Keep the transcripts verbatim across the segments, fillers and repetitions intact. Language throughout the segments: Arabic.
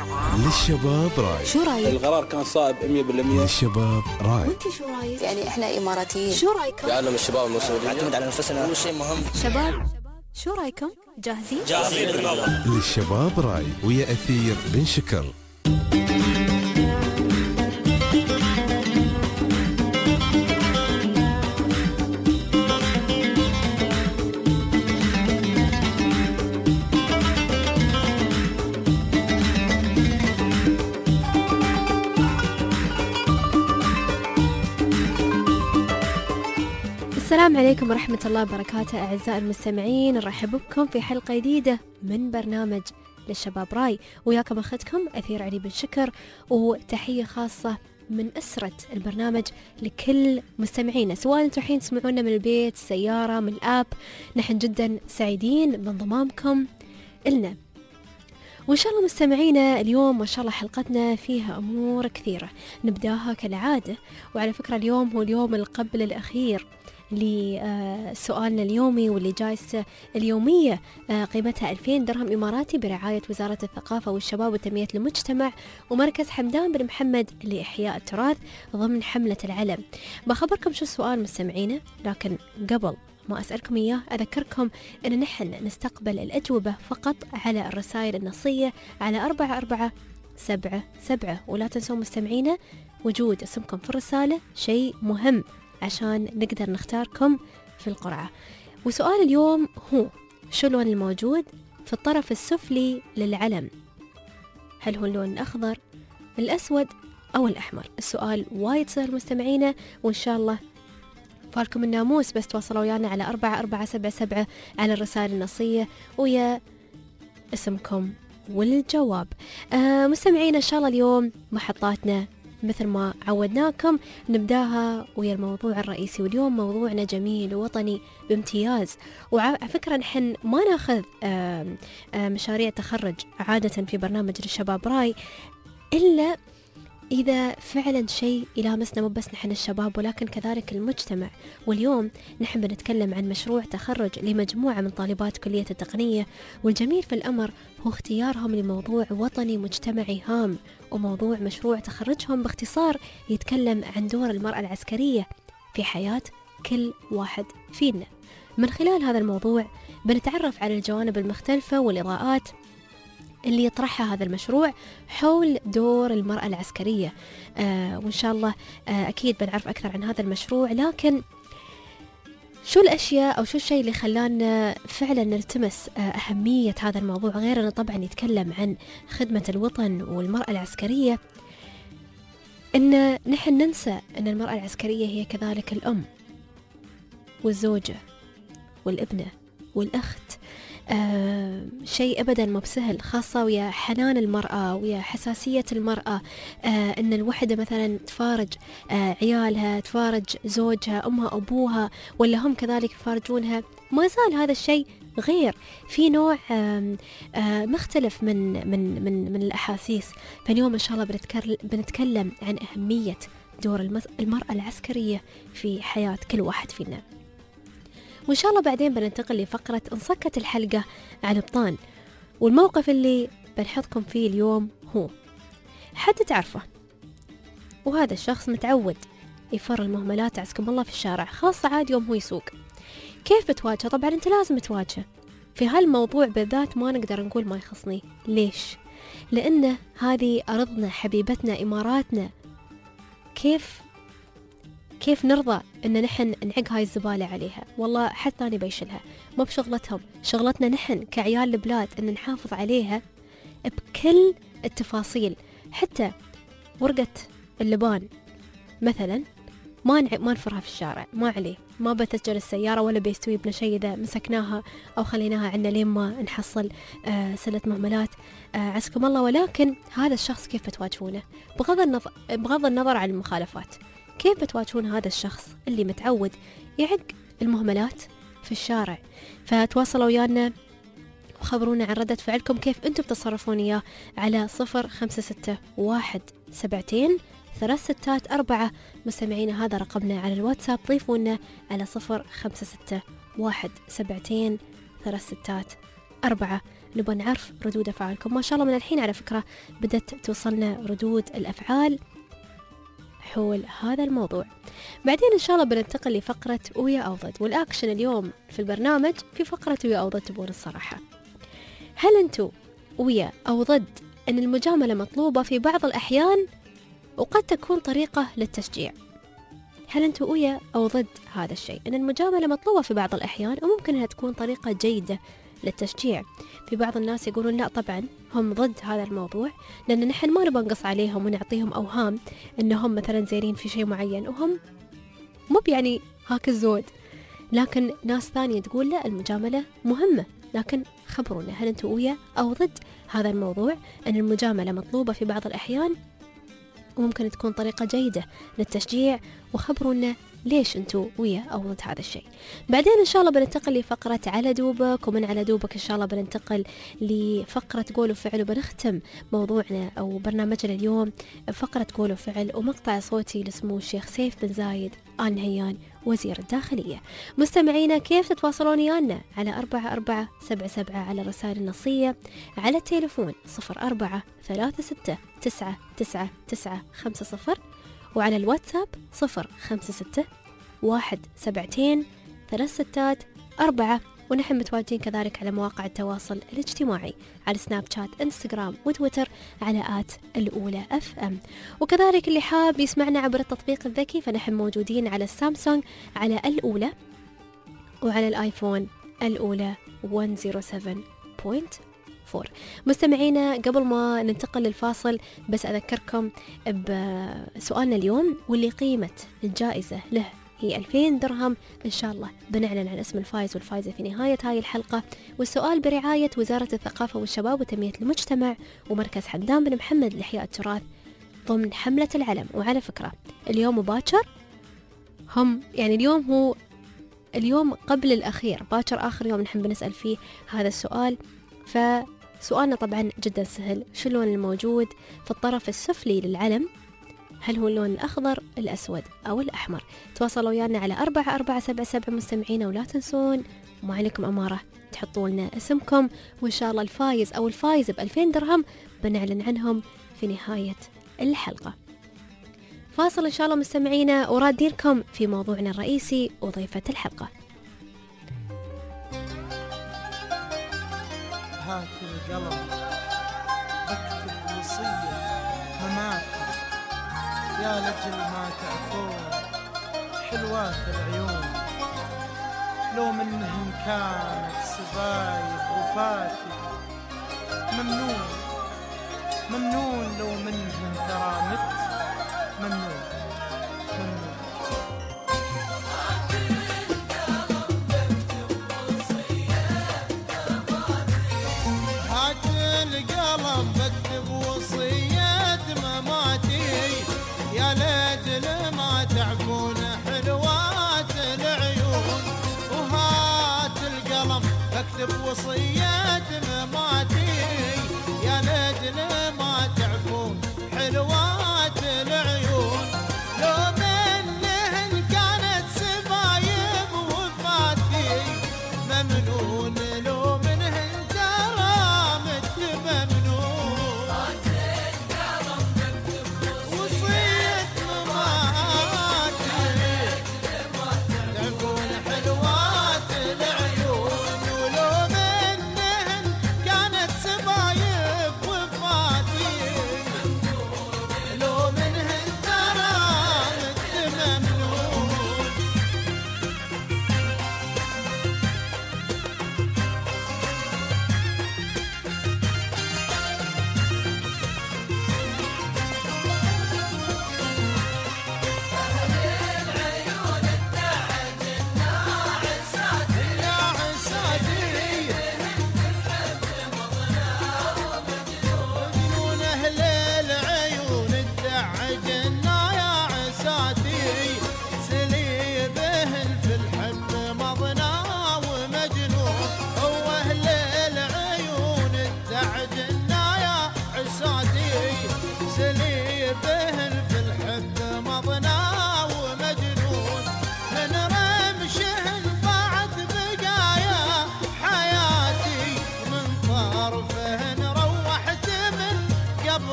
للشباب راي. شو رايك؟ القرار كان صائب مية بالمية. للشباب راي. وانت شو رايك؟ يعني احنا اماراتيين، شو رايكم؟ يعلم الشباب المسؤولية، نعتمد على نفسنا، هو شيء مهم. شباب شو رايكم؟ جاهزين؟ جاهزين بالله. للشباب راي ويا أثير بن شكر. السلام عليكم ورحمة الله وبركاته أعزائي المستمعين، نرحب بكم في حلقة جديدة من برنامج للشباب راي، وياكم أخذكم أثير علي بن شكر، وتحية خاصة من أسرة البرنامج لكل مستمعينا، سواء انتم الحين تسمعونا من البيت، السيارة، من الآب. نحن جدا سعيدين بانضمامكم إلنا، وإن شاء الله مستمعينا اليوم ما شاء الله حلقتنا فيها أمور كثيرة نبداها كالعادة. وعلى فكرة اليوم هو اليوم القبل الأخير لسؤالنا اليومي، واللي جايزته اليومية قيمتها ألفين درهم إماراتي برعاية وزارة الثقافة والشباب وتنمية المجتمع ومركز حمدان بن محمد لإحياء التراث ضمن حملة العلم. بخبركم شو السؤال مستمعينا، لكن قبل ما أسألكم إياه أذكركم أن نحن نستقبل الأجوبة فقط على الرسائل النصية على أربعة أربعة سبعة سبعة، ولا تنسوا مستمعينا وجود اسمكم في الرسالة شيء مهم عشان نقدر نختاركم في القرعة. وسؤال اليوم هو: شو اللون الموجود في الطرف السفلي للعلم؟ هل هو اللون الأخضر، الأسود أو الأحمر؟ السؤال وايد سهل مستمعينا، وإن شاء الله فالكم الناموس بس تواصلوا ويانا على أربعة أربعة سبعة سبعة على الرسائل النصية ويا اسمكم والجواب. آه مستمعينا إن شاء الله اليوم محطاتنا مثل ما عودناكم نبداها ويا الموضوع الرئيسي، واليوم موضوعنا جميل ووطني بامتياز. وعلى فكرة نحن ما ناخذ آه آه مشاريع تخرج عادة في برنامج للشباب راي إلا إذا فعلا شيء يلامسنا، مو بس نحن الشباب ولكن كذلك المجتمع. واليوم نحن بنتكلم عن مشروع تخرج لمجموعة من طالبات كلية التقنية، والجميل في الأمر هو اختيارهم لموضوع وطني مجتمعي هام، وموضوع مشروع تخرجهم باختصار يتكلم عن دور المرأة العسكرية في حياة كل واحد فينا. من خلال هذا الموضوع بنتعرف على الجوانب المختلفة والإضاءات اللي يطرحها هذا المشروع حول دور المرأة العسكرية. آه وإن شاء الله آه أكيد بنعرف أكثر عن هذا المشروع، لكن شو الأشياء أو شو الشيء اللي خلانا فعلا نلتمس آه أهمية هذا الموضوع، غير أنه طبعا يتكلم عن خدمة الوطن والمرأة العسكرية، إن نحن ننسى أن المرأة العسكرية هي كذلك الأم والزوجة والابنة والأخت. آه شيء أبدا مو بسهل، خاصة ويا حنان المرأة ويا حساسية المرأة. آه إن الوحدة مثلا تفارج آه عيالها، تفارج زوجها، أمها، أبوها، ولا هم كذلك يفارجونها، ما زال هذا الشيء غير في نوع آه آه مختلف من من من من الأحاسيس. فاليوم إن شاء الله بنتكلم عن أهمية دور المرأة العسكرية في حياة كل واحد فينا. وإن شاء الله بعدين بننتقل لفقرة انصكت الحلقة عن الطان، والموقف اللي بنحطكم فيه اليوم هو حد تعرفه، وهذا الشخص متعود يفر المهملات عزكم الله في الشارع، خاصة عاد يوم هو يسوق. كيف بتواجهه؟ طبعا انت لازم تواجهه. في هالموضوع بالذات ما نقدر نقول ما يخصني. ليش؟ لأن هذه أرضنا حبيبتنا إماراتنا. كيف كيف نرضى ان نحن نعق هاي الزبالة عليها؟ والله حد ثاني بيشلها، ما بشغلتهم، شغلتنا نحن كعيال البلاد ان نحافظ عليها بكل التفاصيل. حتى ورقة اللبان مثلا ما نع... ما نفرها في الشارع، ما عليه، ما بتسجل السيارة ولا بيستوي بنا شيء إذا مسكناها أو خليناها عنا لين ما نحصل آه سلة مهملات آه عزكم الله. ولكن هذا الشخص كيف بتواجهونه؟ بغض النظر بغض النظر عن المخالفات، كيف بتواجهون هذا الشخص اللي متعود يعق المهملات في الشارع؟ فتواصلوا ويانا وخبرونا عن ردة فعلكم، كيف أنتم بتصرفون إياه على صفر خمسة ستة واحد سبعتين ثلاث ستات أربعة. مستمعينا هذا رقمنا على الواتساب، ضيفونا على صفر خمسة ستة واحد سبعتين ثلاث ستات أربعة. نبغى نعرف ردود أفعالكم. ما شاء الله من الحين على فكرة بدأت توصلنا ردود الأفعال حول هذا الموضوع. بعدين إن شاء الله بننتقل لفقرة ويا أو ضد، والأكشن اليوم في البرنامج في فقرة ويا أو ضد تبون الصراحة. هل أنتوا ويا أو ضد أن المجاملة مطلوبة في بعض الأحيان وقد تكون طريقة للتشجيع؟ هل أنتوا ويا أو ضد هذا الشيء، أن المجاملة مطلوبة في بعض الأحيان وممكن أنها تكون طريقة جيدة للتشجيع؟ في بعض الناس يقولون لا طبعا هم ضد هذا الموضوع، لأن نحن ما نبغى نقص عليهم ونعطيهم أوهام أنهم مثلا زينين في شيء معين وهم مو يعني هاك الزود. لكن ناس ثانية تقول لا المجاملة مهمة، لكن خبرونا هل أنتوا ويا أو ضد هذا الموضوع، أن المجاملة مطلوبة في بعض الأحيان وممكن تكون طريقة جيدة للتشجيع، وخبرونا ليش أنتوا ويا أو ضد هذا الشيء. بعدين إن شاء الله بننتقل لفقرة على دوبك، ومن على دوبك إن شاء الله بننتقل لفقرة قول وفعل، وبنختم موضوعنا أو برنامجنا اليوم فقرة قول وفعل ومقطع صوتي لسمو الشيخ سيف بن زايد آل نهيان وزير الداخلية. مستمعينا كيف تتواصلون ويانا؟ على أربعة أربعة سبعة سبعة على الرسائل النصية، على التليفون صفر أربعة ثلاثة ستة تسعة تسعة تسعة خمسة صفر، وعلى الواتساب صفر خمسة ستة واحد سبعتين ثلاث ستات أربعة. ونحن متواجدين كذلك على مواقع التواصل الاجتماعي على سناب شات، انستغرام وتويتر على آت الأولى أف أم. وكذلك اللي حاب يسمعنا عبر التطبيق الذكي فنحن موجودين على السامسونج على الأولى، وعلى الآيفون الأولى مئة وسبعة فاصلة أربعة. مستمعينا قبل ما ننتقل للفاصل بس أذكركم بسؤالنا اليوم، واللي قيمة الجائزة له هي ألفين درهم. إن شاء الله بنعلن عن اسم الفائز والفائزة في نهاية هاي الحلقة، والسؤال برعاية وزارة الثقافة والشباب وتنمية المجتمع ومركز حمدان بن محمد لإحياء التراث ضمن حملة العلم. وعلى فكرة اليوم باكر هم يعني اليوم هو اليوم قبل الأخير، باكر آخر يوم نحن بنسأل فيه هذا السؤال. فسؤالنا طبعا جدا سهل، شو اللون الموجود في الطرف السفلي للعلم؟ هل هو اللون الأخضر، الأسود أو الأحمر؟ تواصلوا ويانا على أربعة أربعة سبعة سبعة مستمعين، ولا تنسون ما عليكم أمارة تحطوا لنا اسمكم، وإن شاء الله الفايز أو الفايز بألفين درهم بنعلن عنهم في نهاية الحلقة. فاصل إن شاء الله مستمعينا، ورادينكم في موضوعنا الرئيسي وضيفة الحلقة. هات القلم اكتب وصية هماتي يا لجل ما تعفون حلوات العيون، لو منهم كانت سبايب وفاتي ممنون ممنون، لو منهم كرامت ممنون ممنون. هات القلم بكتب وصية مماتي يا لجل ما تعفون حلوات العيون، وهات القلم بكتب وصية مماتي يا لجل ما تعفون حلوات العيون، لو منهن كانت سبايب وفاتي ممنون، لو منهن كرامت ممنون. وصية مماتي تعفون حلوات العيون، ولو منهن كانت سبايب وفاتي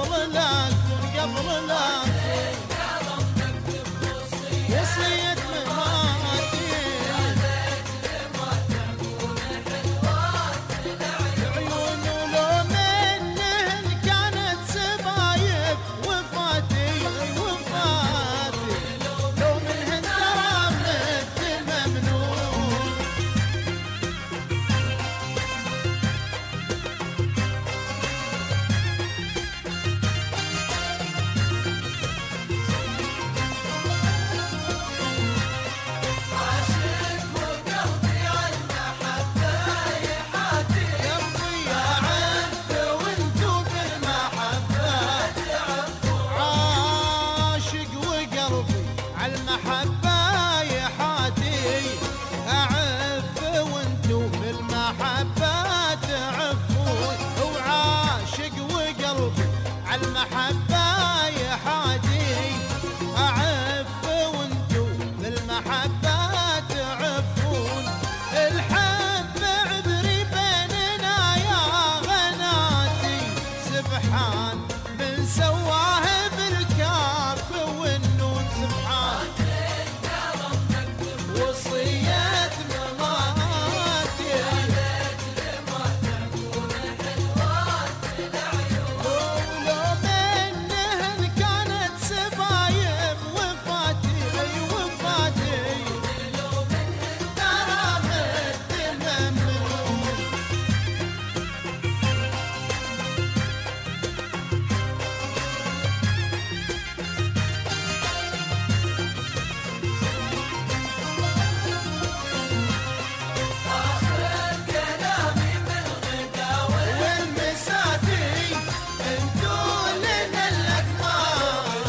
قبل لا أكون قبل لا وصية مماتي عيون ولو منهن كانت سبايب وفاتي وفاتي لو منهن ترى مثل ممنون قلبي يعف وانتو بالمحبة عاشق وقلبي عالمحبة يحاتي أعف وانتو بالمحبة تعفون وعاشق وقلبي عالمحبة يحاتي أعف وانتو بالمحبة تعفون الحب عبري بيننا يا غناتي سبحان من سواه بالكاف والنون سبحان وصية مماتي ولو منهن كانت سبايب وفاتي وفاتي ترى مثل ممنون والمساتي انتو لنا الأقمار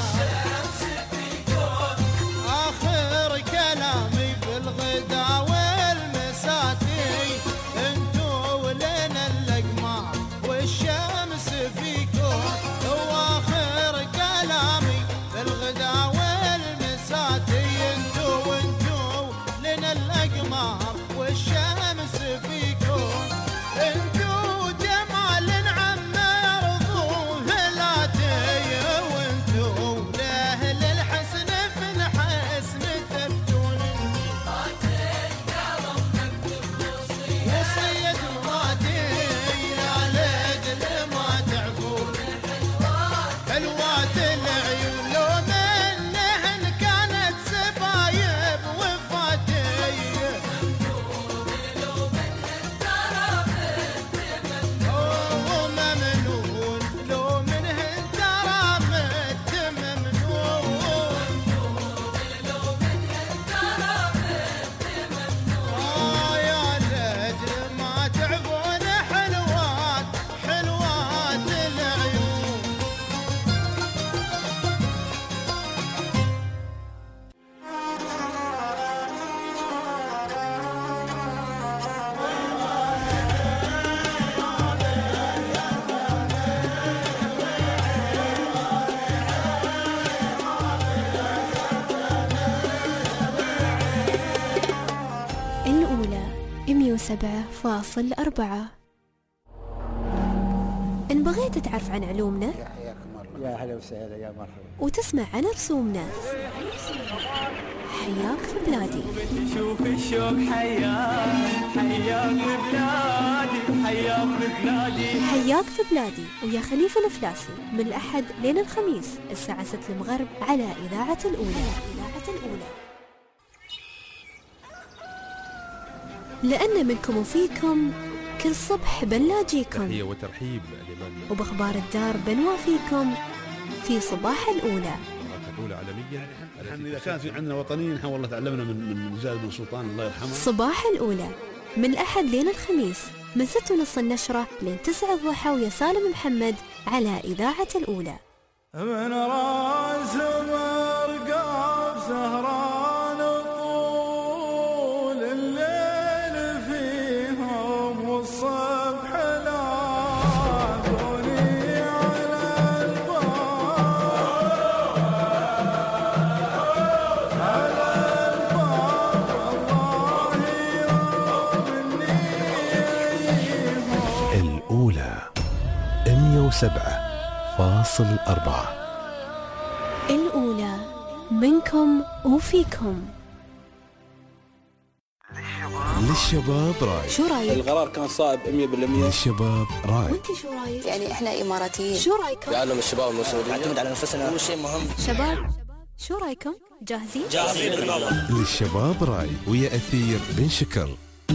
آخر كلامي بالغدا والمساتي انتو لنا الأقمار والشمس فيكم واخر كلامي بالغدا والمساتي انتو انتو لنا الأقمار والشمس فيكم انتو جمال عما يرضوه لاتي وانتو لاهل الحسن في الحسن تبتون وصية مراتي يا ليل ما تعفون حلوات العيون لو منهن كانت سبايب وفاتي وممنون لو منهن ترى مت ممنون آه يا لجل ما تعفون حلوات حلوات العيون الأولى مية وسبعة فاصل أربعة. إن بغيت تعرف عن علومنا يا هلا وسهلا يا مرحبا. وتسمع عن رسومنا حياك في بلادي. شوف الشوق حياك حياك ببلادي حياك ببلادي. حياك في بلادي ويا خليفة الفلاسي من الأحد لين الخميس الساعة ستة المغرب على إذاعة الأولى. إذاعة الأولى. لأن منكم وفيكم كل صبح بنلاجيكم تحية وترحيب لمن وبأخبار الدار بنوافيكم في صباح الأولى. الأولى عالميا. نحن إذا كان في عندنا وطنيين نحن والله تعلمنا من من زاد بن سلطان الله يرحمه. صباح الأولى من الأحد لين الخميس من ستة ونص النشرة لين تسعة الضحى ويا سالم محمد على إذاعة الأولى. من راس مرقاب سهران طول الليل فيهم والصبح لاقوني على الباب على الباب والله يوم النيهم. الأولى مية وسبعة فاصل أربعة. الأولى منكم وفيكم. للشباب راي. شو رايك؟ القرار كان صائب مية بالمية. للشباب راي. وانت شو رايك؟ يعني احنا اماراتيين. شو رايكم؟ يعلم الشباب المسؤولين نعتمد على انفسنا، هو شيء مهم. شباب شو رايكم؟ جاهزين؟ جاهزين بالله. للشباب راي ويا أثير بن شكر.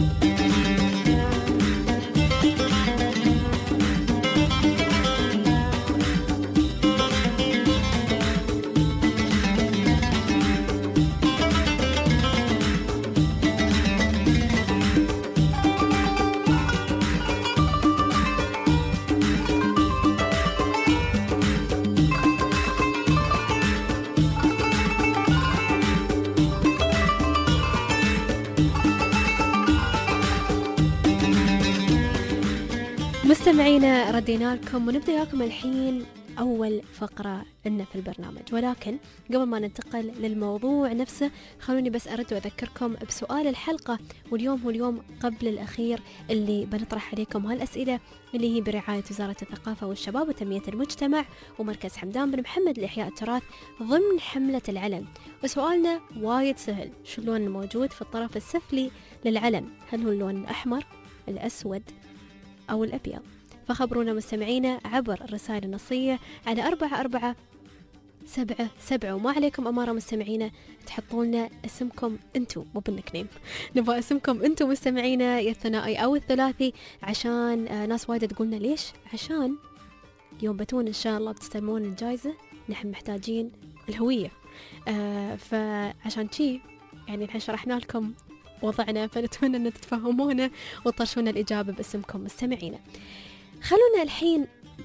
مستمعينا ردينا لكم ونبدأ ياكم الحين أول فقرة لنا في البرنامج، ولكن قبل ما ننتقل للموضوع نفسه خلوني بس أرد وأذكركم بسؤال الحلقة، واليوم هو اليوم قبل الأخير اللي بنطرح عليكم هالأسئلة اللي هي برعاية وزارة الثقافة والشباب وتنمية المجتمع ومركز حمدان بن محمد لإحياء التراث ضمن حملة العلم. وسؤالنا وايد سهل، شو اللون الموجود في الطرف السفلي للعلم؟ هل هو اللون الأحمر، الأسود أو الأبيض؟ فخبرونا مستمعينا عبر الرسائل النصية على أربعة أربعة سبعة سبعة، وما عليكم أمارة مستمعينا تحطوا لنا اسمكم أنتو، مو بالنكنيم، نبغى اسمكم أنتو مستمعينا يا الثنائي أو الثلاثي، عشان آه ناس وايدة تقولنا ليش؟ عشان يوم بتون إن شاء الله بتستلمون الجائزة نحن محتاجين الهوية، آه فعشان شي يعني نحن شرحنا لكم وضعنا، فنتمنى أن تتفهمونا وتطرشونا الإجابة باسمكم مستمعينا. خلونا الحين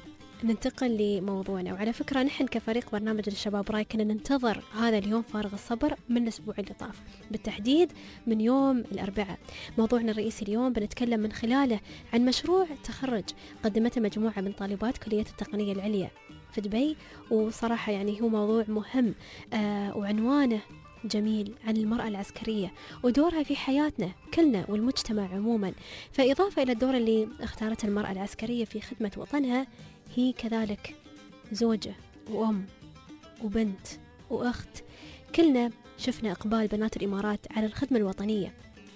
ننتقل لموضوعنا. وعلى فكرة نحن كفريق برنامج الشباب راي كنا ننتظر هذا اليوم فارغ الصبر من الأسبوع اللي طاف، بالتحديد من يوم الأربعاء. موضوعنا الرئيسي اليوم بنتكلم من خلاله عن مشروع تخرج قدمته مجموعة من طالبات كلية التقنية العليا في دبي، وصراحة يعني هو موضوع مهم آه وعنوانه جميل عن المرأة العسكرية ودورها في حياتنا كلنا والمجتمع عموما. فإضافة إلى الدور اللي اختارته المرأة العسكرية في خدمة وطنها، هي كذلك زوجة وأم وبنت وأخت. كلنا شفنا إقبال بنات الإمارات على الخدمة الوطنية،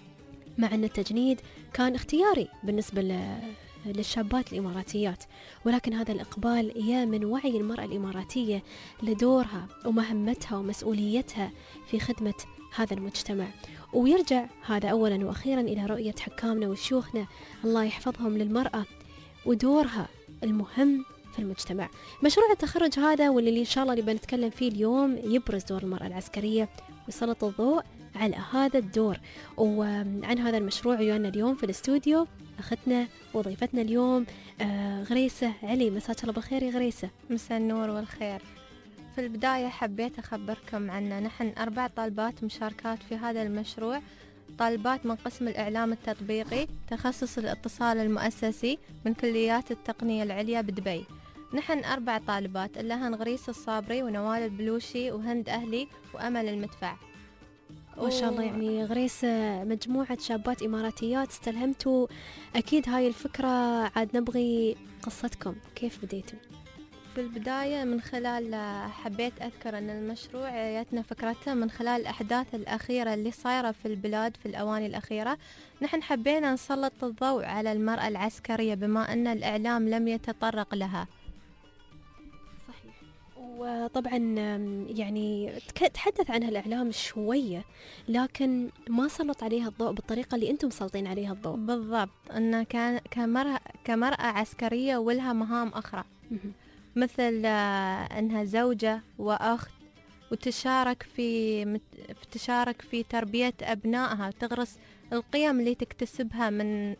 مع أن التجنيد كان اختياري بالنسبة للشابات الإماراتيات، ولكن هذا الإقبال يا من وعي المرأة الإماراتية لدورها ومهمتها ومسؤوليتها في خدمة هذا المجتمع. ويرجع هذا أولا وأخيرا إلى رؤية حكامنا وشيوخنا الله يحفظهم للمرأة ودورها المهم في المجتمع. مشروع التخرج هذا واللي إن شاء الله اللي بنتكلم فيه اليوم يبرز دور المرأة العسكرية ويسلط الضوء على هذا الدور. وعن هذا المشروع ويانا اليوم في الاستوديو أختنا وضيفتنا اليوم آه غريسة علي. مساك الله بالخير يا غريسة. مساء النور والخير. في البداية حبيت أخبركم عنا نحن أربع طالبات مشاركات في هذا المشروع، طالبات من قسم الإعلام التطبيقي تخصص الاتصال المؤسسي من كليات التقنية العليا بدبي. نحن أربع طالبات اللي هن غريسة الصابري ونوال البلوشي وهند أهلي وأمل المدفع. ما شاء الله، يعني غريسة مجموعة شابات إماراتيات استلهمتوا أكيد هاي الفكرة، عاد نبغي قصتكم كيف بديتوا؟ في البداية من خلال حبيت أذكر أن المشروع جاتنا فكرته من خلال الأحداث الأخيرة اللي صايرة في البلاد في الأواني الأخيرة. نحن حبينا نسلط الضوء على المرأة العسكرية بما أن الإعلام لم يتطرق لها. وطبعا يعني تحدث عنها الإعلام شوية، لكن ما سلط عليها الضوء بالطريقة اللي أنتم مسلطين عليها الضوء. بالضبط، أنها كان كمرأة, كمرأة عسكرية ولها مهام أخرى مثل أنها زوجة وأخت، وتشارك في تشارك في تربية أبنائها وتغرس القيم اللي تكتسبها من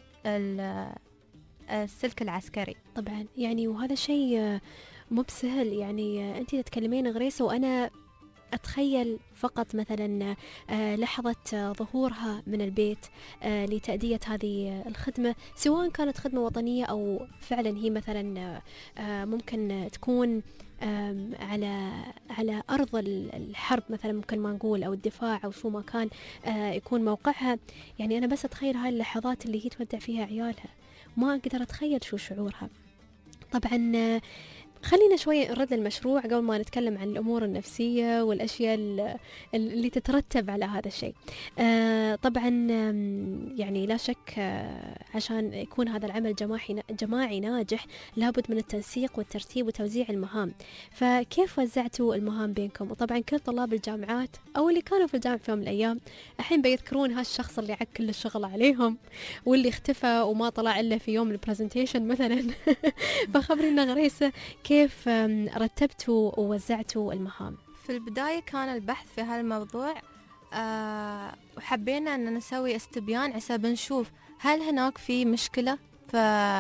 السلك العسكري. طبعا يعني وهذا شيء مو بسهل. يعني أنت تتكلمين غريسة وأنا أتخيل فقط مثلا لحظة ظهورها من البيت لتأدية هذه الخدمة، سواء كانت خدمة وطنية أو فعلا هي مثلا ممكن تكون على على أرض الحرب مثلا، ممكن ما نقول أو الدفاع أو شو ما كان يكون موقعها. يعني أنا بس أتخيل هاي اللحظات اللي هي تودع فيها عيالها، ما أقدر أتخيل شو شعورها. طبعا خلينا شوي نرد للمشروع قبل ما نتكلم عن الأمور النفسية والأشياء ال- اللي تترتب على هذا الشيء. آه طبعا آم، يعني لا شك آه عشان يكون هذا العمل جماعي جماعي ناجح لابد من التنسيق والترتيب وتوزيع المهام. فكيف وزعتوا المهام بينكم؟ وطبعا كل طلاب الجامعات أو اللي كانوا في الجامعة في يوم من الأيام الحين بيذكرون هالشخص اللي عك كل الشغل عليهم واللي اختفى وما طلع إلا في يوم البرزنتيشن مثلا. فخبرينا غريسة، كيف آم، رتبتوا ووزعتوا المهام؟ في البداية كان البحث في هالموضوع، آه وحبينا أن نسوي استبيان عسى نشوف هل هناك في مشكلة ف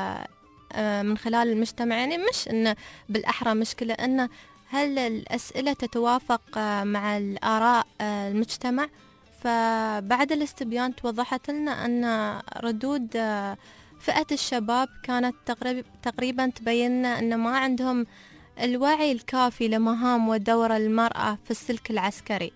آه من خلال المجتمع، يعني مش إنه بالأحرى مشكلة، إنه هل الأسئلة تتوافق آه مع الآراء آه المجتمع. فبعد الاستبيان توضحت لنا أن ردود آه فئة الشباب كانت تقريب تقريبا تبين لنا أن ما عندهم الوعي الكافي لمهام ودور المرأة في السلك العسكري.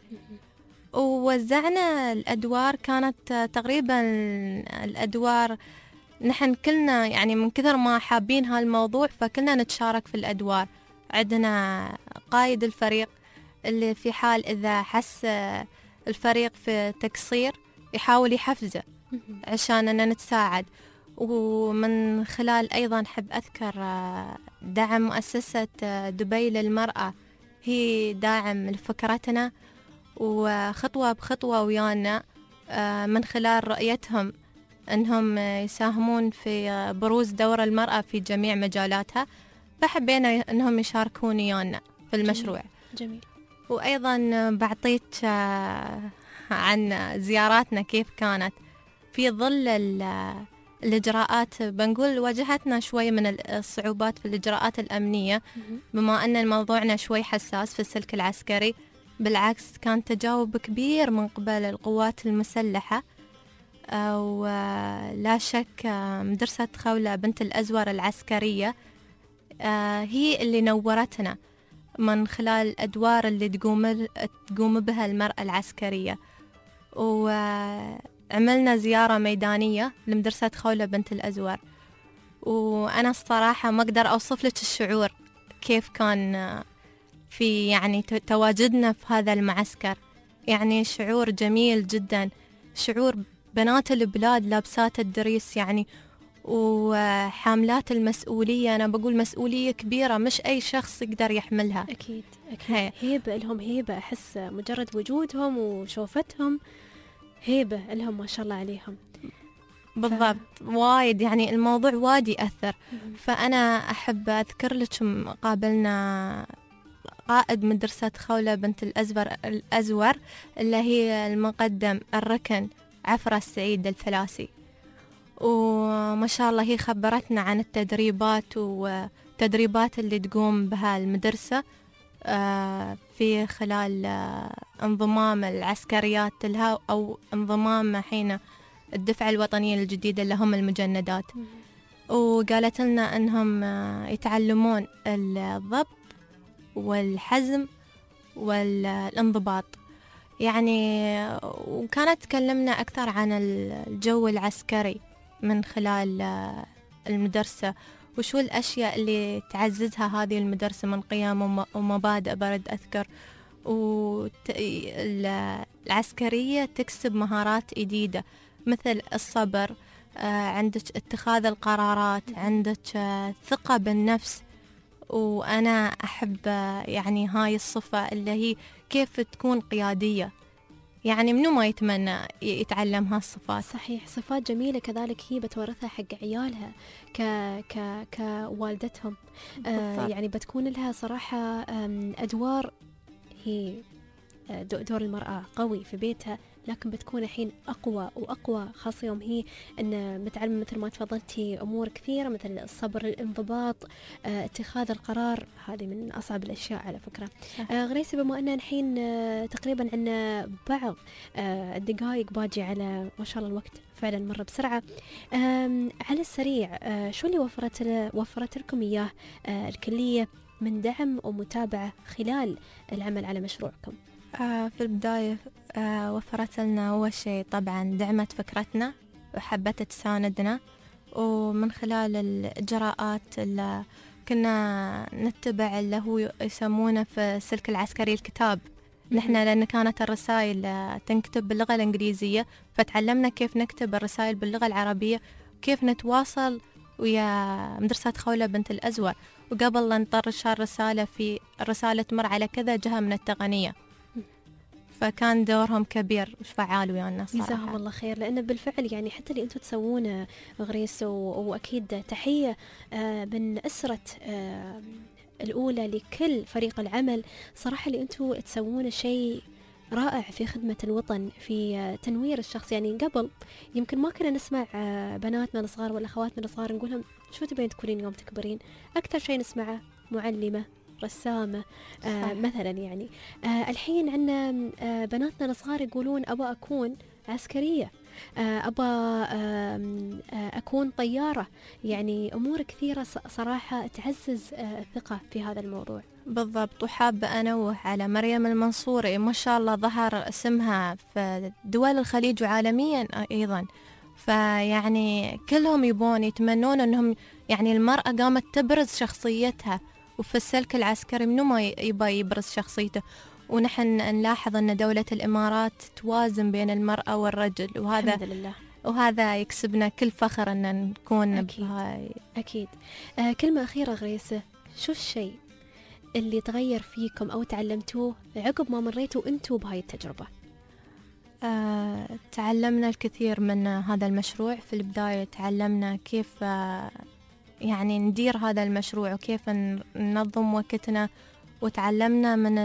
ووزعنا الأدوار، كانت تقريبا الأدوار نحن كلنا يعني من كثر ما حابين هالموضوع فكلنا نتشارك في الأدوار. عندنا قائد الفريق اللي في حال إذا حس الفريق في تقصير يحاول يحفزه عشان أننا نتساعد. ومن خلال أيضا حب أذكر دعم مؤسسة دبي للمرأة، هي داعم لفكرتنا وخطوة بخطوة ويانا من خلال رؤيتهم أنهم يساهمون في بروز دور المرأة في جميع مجالاتها، فحبينا أنهم يشاركون ويانا في المشروع. جميل, جميل. وأيضا بعطيك عن زياراتنا كيف كانت في ظل الإجراءات. بنقول واجهتنا شوي من الصعوبات في الإجراءات الأمنية بما أن موضوعنا شوي حساس في السلك العسكري. بالعكس كان تجاوب كبير من قبل القوات المسلحة، ولا شك مدرسة خولة بنت الأزور العسكرية هي اللي نورتنا من خلال الأدوار اللي تقوم تقوم بها المرأة العسكرية. وعملنا زيارة ميدانية لمدرسة خولة بنت الأزور، وأنا الصراحة ما أقدر أوصف لك الشعور كيف كان في يعني تواجدنا في هذا المعسكر. يعني شعور جميل جدا، شعور بنات البلاد لابسات الدريس يعني وحاملات المسؤولية. أنا بقول مسؤولية كبيرة مش أي شخص يقدر يحملها. أكيد, أكيد. هيبة لهم، هيبة. أحس مجرد وجودهم وشوفتهم هيبة لهم ما شاء الله عليهم. بالضبط. ف... وايد يعني الموضوع وايد يأثر. فأنا أحب أذكر لك قابلنا قائد مدرسة خولة بنت الأزور الأزور اللي هي المقدم الركن عفرة السعيد الفلاسي، وما شاء الله هي خبرتنا عن التدريبات والتدريبات اللي تقوم بها المدرسة في خلال انضمام العسكريات لها أو انضمام حين الدفعة الوطنية الجديدة اللي هم المجندات. وقالت لنا أنهم يتعلمون الضبط والحزم والانضباط يعني. وكانت تكلمنا أكثر عن الجو العسكري من خلال المدرسة، وشو الأشياء اللي تعززها هذه المدرسة من قيم ومبادئ برد أذكر. والعسكرية تكسب مهارات جديدة مثل الصبر، عندك اتخاذ القرارات، عندك ثقة بالنفس. وأنا أحب يعني هاي الصفة اللي هي كيف تكون قيادية، يعني منو ما يتمنى يتعلم هالصفات. صحيح، صفات جميلة كذلك هي بتورثها حق عيالها ك ك كوالدتهم. آه يعني بتكون لها صراحة أدوار، هي دور المرأة قوي في بيتها، لكن بتكون الحين أقوى وأقوى، خاصة يوم هي أن متعلمة مثل ما تفضلتي أمور كثيرة مثل الصبر، الانضباط، آه، اتخاذ القرار. هذه من أصعب الأشياء على فكرة. آه، غريسة، بما أننا الحين آه، تقريبا عندنا بعض آه، الدقائق باجي على ما شاء الله الوقت فعلا مر بسرعة. على السريع، آه، شو اللي وفرت وفرت لكم إياه آه، الكلية من دعم ومتابعة خلال العمل على مشروعكم؟ آه في البداية آه وفرت لنا أول شيء طبعا دعمت فكرتنا وحبت تساندنا، ومن خلال الإجراءات اللي كنا نتبع اللي هو يسمونه في السلك العسكري الكتاب. نحن لأن كانت الرسائل تنكتب باللغة الإنجليزية، فتعلمنا كيف نكتب الرسائل باللغة العربية، وكيف نتواصل ويا مدرسة خولة بنت الأزور، وقبل لا نطرش الرسالة في الرسالة تمر على كذا جهة من التقنية. فكان دورهم كبير وفعال ويانا صراحة. جزاهم الله خير، لأن بالفعل يعني حتى اللي أنتم تسوونه غريس، وأكيد تحية من أسرة الأولى لكل فريق العمل. صراحة اللي أنتم تسوونه شيء رائع في خدمة الوطن، في تنوير الشخص. يعني قبل يمكن ما كنا نسمع بناتنا الصغار ولا أخواتنا الصغار نقول لهم شو تبين تكونين يوم تكبرين؟ أكثر شيء نسمعه معلمة، رسامة، آه مثلا. يعني آه الحين عندنا آه بناتنا الصغار يقولون أبا أكون عسكرية، آه أبا آه آه أكون طيارة. يعني أمور كثيرة صراحة تعزز آه الثقة في هذا الموضوع. بالضبط. وحابة أنوه على مريم المنصوري، ما شاء الله ظهر اسمها في دول الخليج وعالميا أيضا. فيعني كلهم يبون يتمنون أنهم يعني المرأة قامت تبرز شخصيتها، وفي السلك العسكري منو ما يبى يبرز شخصيته. ونحن نلاحظ أن دولة الإمارات توازن بين المرأة والرجل، وهذا الحمد لله، وهذا يكسبنا كل فخر أن نكون أكيد. بهاي. أكيد. آه كلمة أخيرة غريسة، شو الشيء اللي تغير فيكم أو تعلمتوه عقب ما مريتوا أنتوا بهاي التجربة؟ آه تعلمنا الكثير من هذا المشروع. في البداية تعلمنا كيف آه يعني ندير هذا المشروع، وكيف ننظم وقتنا. وتعلمنا من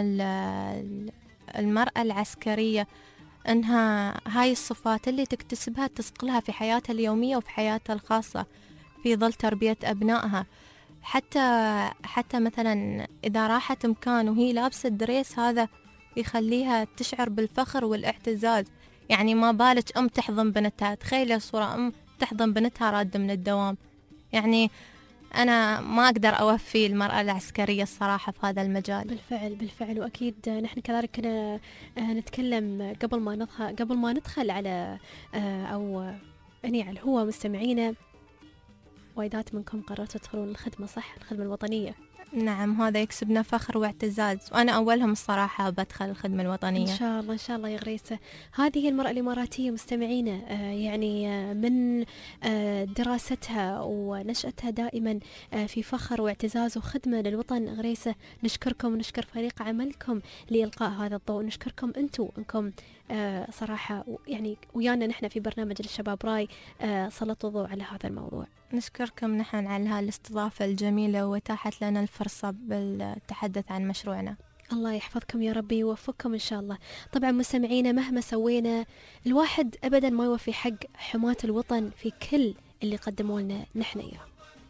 المرأة العسكرية أنها هاي الصفات اللي تكتسبها تسقلها في حياتها اليومية وفي حياتها الخاصة في ظل تربية أبنائها. حتى حتى مثلا إذا راحت مكان وهي لابسة الدريس، هذا يخليها تشعر بالفخر والاعتزاز. يعني ما بالك أم تحضن بنتها، تخيلي صورة أم تحضن بنتها رادة من الدوام. يعني أنا ما أقدر أوفي المرأة العسكرية الصراحة في هذا المجال. بالفعل بالفعل. وأكيد نحن كذلك كنا نتكلم قبل ما ندخل قبل ما ندخل على أو أني على الهوى مستمعينا، وايدات منكم قررتوا تدخلون الخدمة، صح؟ الخدمة الوطنية. نعم، هذا يكسبنا فخر واعتزاز، وأنا أولهم الصراحة بدخل الخدمة الوطنية إن شاء الله. إن شاء الله يا غريسة. هذه المرأة الإماراتية مستمعينا، آه يعني آه من آه دراستها ونشأتها دائما آه في فخر واعتزاز وخدمة للوطن. غريسة، نشكركم ونشكر فريق عملكم لإلقاء هذا الضوء، نشكركم أنتم أنكم آه صراحة يعني ويانا نحن في برنامج الشباب راي آه سلطوا الضوء على هذا الموضوع. نشكركم نحن على هالاستضافة الجميلة، وتاحت لنا الفرصة بالتحدث عن مشروعنا. الله يحفظكم يا ربي ويوفقكم إن شاء الله. طبعا مستمعينا، مهما سوينا الواحد أبدا ما يوفي حق حماة الوطن في كل اللي قدموا لنا نحن إياه.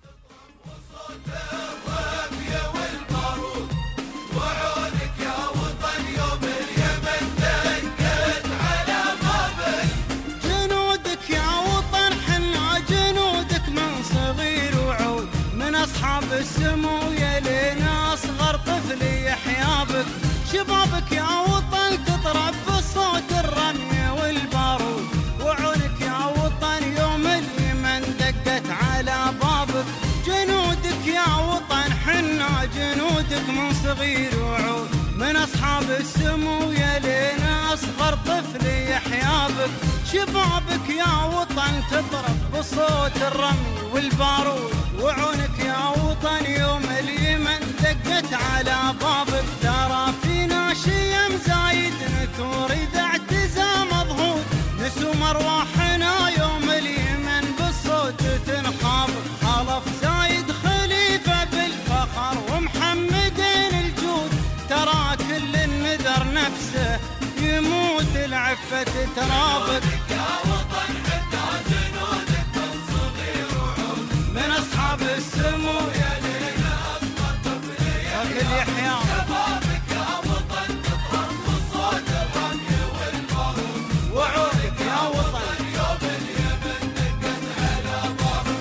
أصحاب السمو يا لينا أصغر طفل يحيا بك، شبابك يا وطن تطرب بصوت الرمي والبارود، وعونك يا وطن يوم اليمن دقت على بابك، جنودك يا وطن حنا جنودك من صغير وعود، من أصحاب السمو يا لينا أصغر طفل يحيا بك، شبابك يا وطن تضرب بصوت الرمي والبارود، وعونك يا وطن يوم اليمن دقت على بابك، ترى فينا شيم زايد نثور إذا اعتزى مضغوط، نسوم أرواحنا يوم اليمن بالصوت تنخابط، خلف زايد خليفة بالفخر ومحمدين الجود، ترى كل النذر نفسه يموت العفة ترابط، يا وطن حتى جنودك من صغير وعود، من أصحاب السمو يا ليلى أصغر طفل يحيا، شبابك يا وطن تضرب بصوت الرمي والبارود، وعودك يا وطن يوم اليمن دقت على بابك.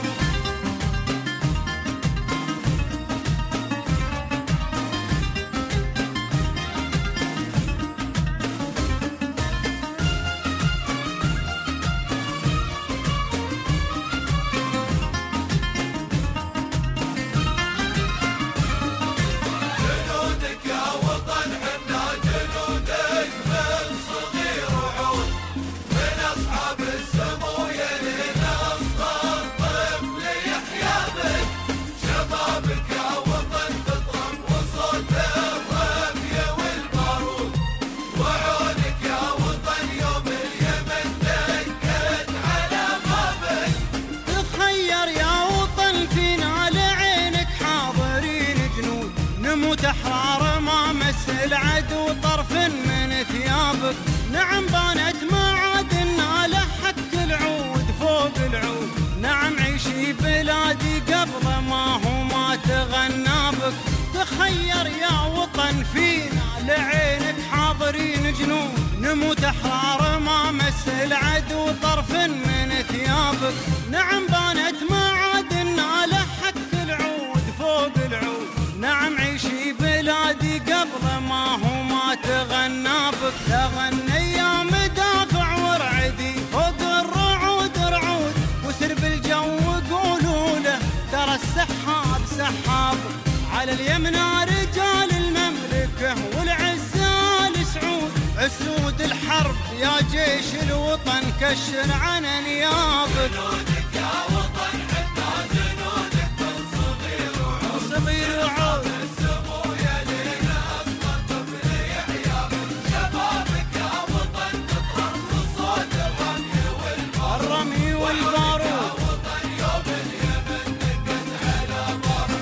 نموت أحرار ما مس العدو طرف من ثيابك. نعم بانت معادنا لحك العود فوق العود. نعم عيشي بلادي قبل ما هو ما تغنى بك. تخير يا وطن فينا لعينك حاضرين جنود. نموت أحرار ما مس العدو طرف من ثيابك. نعم بانت معادنا لحك العود فوق العود. نعم عيشي بلادي قبل ما هو ما تغنى بك. تغني يا مدافع ورعدي فوق الرعود رعود. وسر بالجو قولوا له ترى السحاب سحاب. على اليمنى رجال المملكة والعزال سعود. اسود الحرب يا جيش الوطن كشر عن انيابك. جنودك يا وطن حنا جنودك من صغير وعود. صغير وعود السمو يلينا اصغر طفل يحيا بك. شبابك يا وطن تطهر بصوت الرمي والبارود. الرمي والبارود يا وطن يوم اليمن دقت على بابك.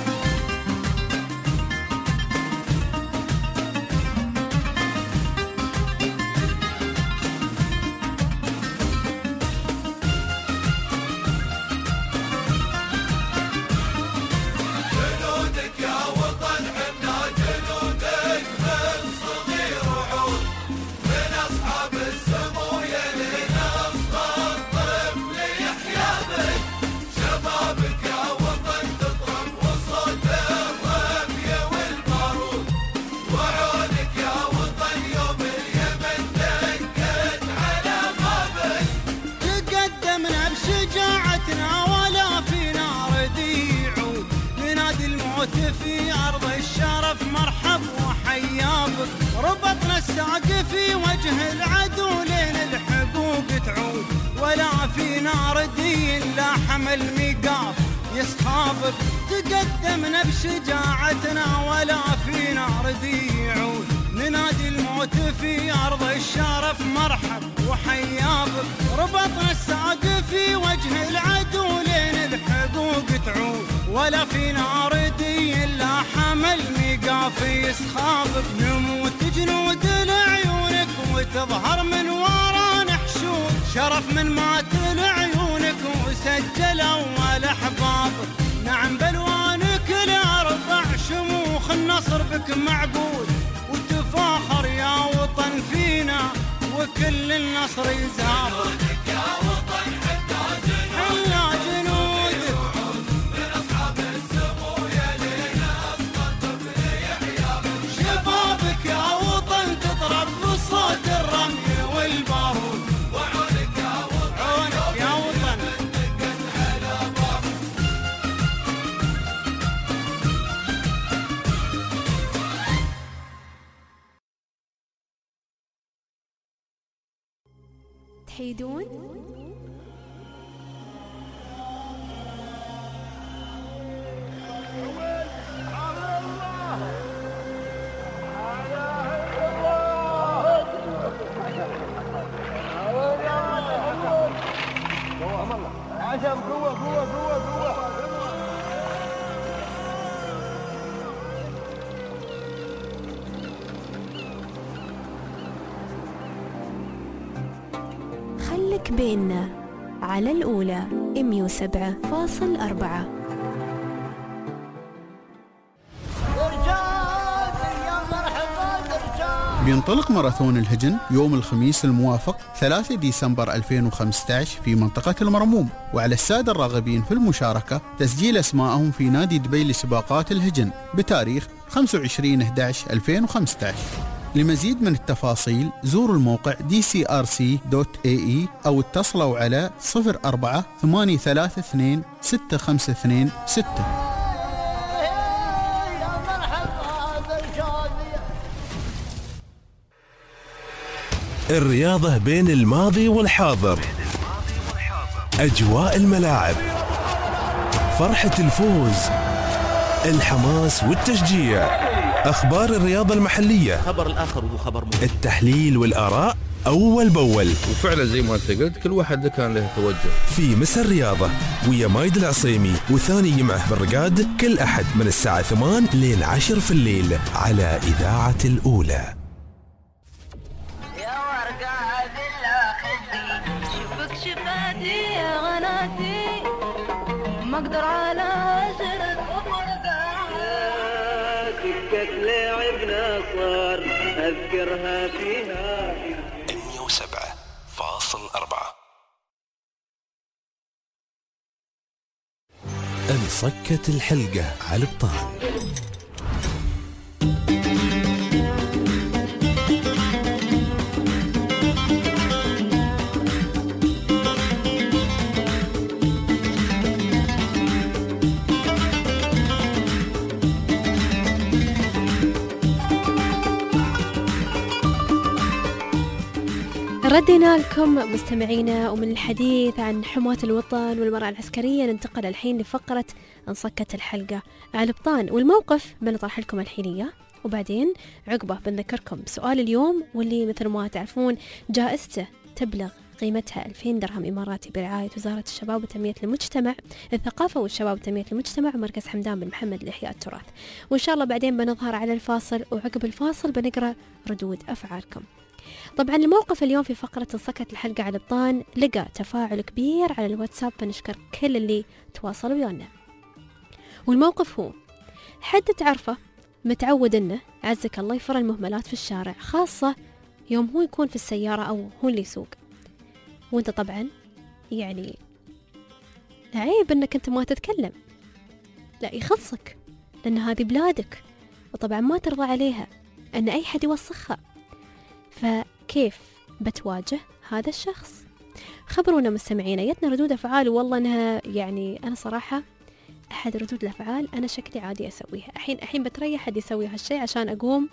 جنودك يا وطن حنا جنودك من صغير وعود. من أصحاب السمو يلينا أصغر طفل يحيا بك. شبابك يا وطن تطرب وصوت الرمي والبارود. وعونك يا وطن يوم اليمن دقت على بابك. تقدمنا بشجاعتنا ولا فينا ردي يعود. ننادي الموت في أرض الشرف مرحب وحيابك. ربطنا الساق في وجه العدو لين الحقوق تعود. ولا فينا ردي إلا حمل ميقاف يصحابك. تقدمنا بشجاعتنا ولا فينا ردي يعود. ننادي الموت في أرض الشرف مرحب وحيابك. ربطنا الساق في وجه العدو لين الحقوق تعود. ولا فينا ردي إلا حمل ميقاف يصحابك. نموت جنود لعيونك وتظهر من ورانا حشود. شرف من مات لعيونك وسجل أول أحبابك. نعم بلوانك الأربع شموخ النصر بك معبود. وتفاخر يا وطن فينا وكل النصر يزهاب. جنودك يا وطن حنا جنودك من أصحاب السمو يلينا أصغر طفل يحيا بك. شبابك يا وطن تضرب بصوت الرمي والبارود. وعونك يا وطن عونك يا وطن دقت على بابك. تحيدون؟ عشان قوة قوة قوة قوة. خلك بيننا على الأولى مية وسبعة فاصل أربعة. بينطلق ماراثون الهجن يوم الخميس الموافق ثلاثة ديسمبر ألفين وخمسة عشر في منطقة المرموم. وعلى السادة الراغبين في المشاركة تسجيل أسمائهم في نادي دبي لسباقات الهجن بتاريخ خمسة وعشرين أحد عشر ألفين وخمسة عشر. لمزيد من التفاصيل زوروا الموقع دي سي آر سي دوت إيه إي أو اتصلوا على صفر أربعة ثمانية ثلاثة اثنين ستة خمسة اثنين ستة. الرياضة بين الماضي والحاضر، أجواء الملاعب، فرحة الفوز، الحماس والتشجيع، أخبار الرياضة المحلية، خبر الآخر وهو خبر مهم. التحليل والآراء أول بأول. وفعلا زي ما أنت قلت كل واحد كان له توجه. في مسا الرياضة ويا مايد العصيمي وثاني جمعة بالرقاد كل أحد من الساعة ثمان لين عشر في الليل على إذاعة الأولى. يا ورقة بالله خدي شوفك شفاتي يا غناتي ما أقدر على عشرة سكة لعبنا صار أذكرها فيها مية وسبعة فاصل أربعة. انصكت الحلقة على البطان. ردينا لكم مستمعينا، ومن الحديث عن حماة الوطن والمرأة العسكرية ننتقل الحين لفقرة انصكت الحلقة على البطان، والموقف بنطرح لكم الحين إياه، وبعدين عقبه بنذكركم سؤال اليوم واللي مثل ما تعرفون جائزته تبلغ قيمتها ألفين درهم إماراتي برعاية وزارة الشباب وتنمية المجتمع الثقافة والشباب وتنمية المجتمع ومركز حمدان بن محمد لإحياء التراث. وإن شاء الله بعدين بنظهر على الفاصل، وعقب الفاصل بنقرأ ردود أفعالكم. طبعا الموقف اليوم في فقرة انصكت الحلقة على البطان لقى تفاعل كبير على الواتساب، فنشكر كل اللي تواصلوا ويانا. والموقف هو حد تعرفه متعود انه عزك الله يفر المهملات في الشارع، خاصة يوم هو يكون في السيارة او هو اللي يسوق، وانت طبعا يعني عيب انك انت ما تتكلم، لا يخصك لان هذه بلادك، وطبعا ما ترضى عليها ان اي حد يوسخها، فكيف بتواجه هذا الشخص؟ خبرونا مستمعينا، يتنا ردود أفعال، والله أنها يعني أنا صراحة أحد ردود الأفعال أنا شكلي عادي أسويها، الحين الحين بتريح حد يسوي هالشيء عشان أقوم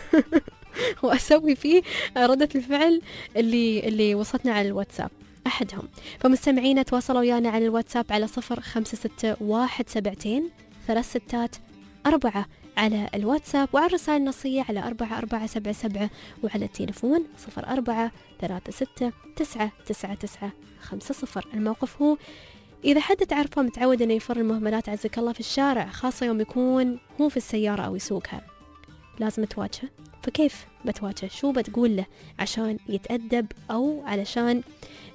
وأسوي فيه ردة الفعل اللي اللي وصلتنا على الواتساب أحدهم. فمستمعينا تواصلوا ويانا على الواتساب على صفر خمسة ستة واحد سبعتين ثلاث ستات أربعة على الواتساب، وعلى الرسائل النصية على أربعة أربعة سبعة سبعة، وعلى التليفون صفر أربعة ثلاثة ستة تسعة تسعة تسعة خمسة صفر. الموقف هو إذا حد تعرفه متعود أنه يفر المهملات عزك الله في الشارع، خاصة يوم يكون هو في السيارة أو يسوقها، لازم تواجهه. فكيف بتواجه؟ شو بتقول له عشان يتأدب أو علشان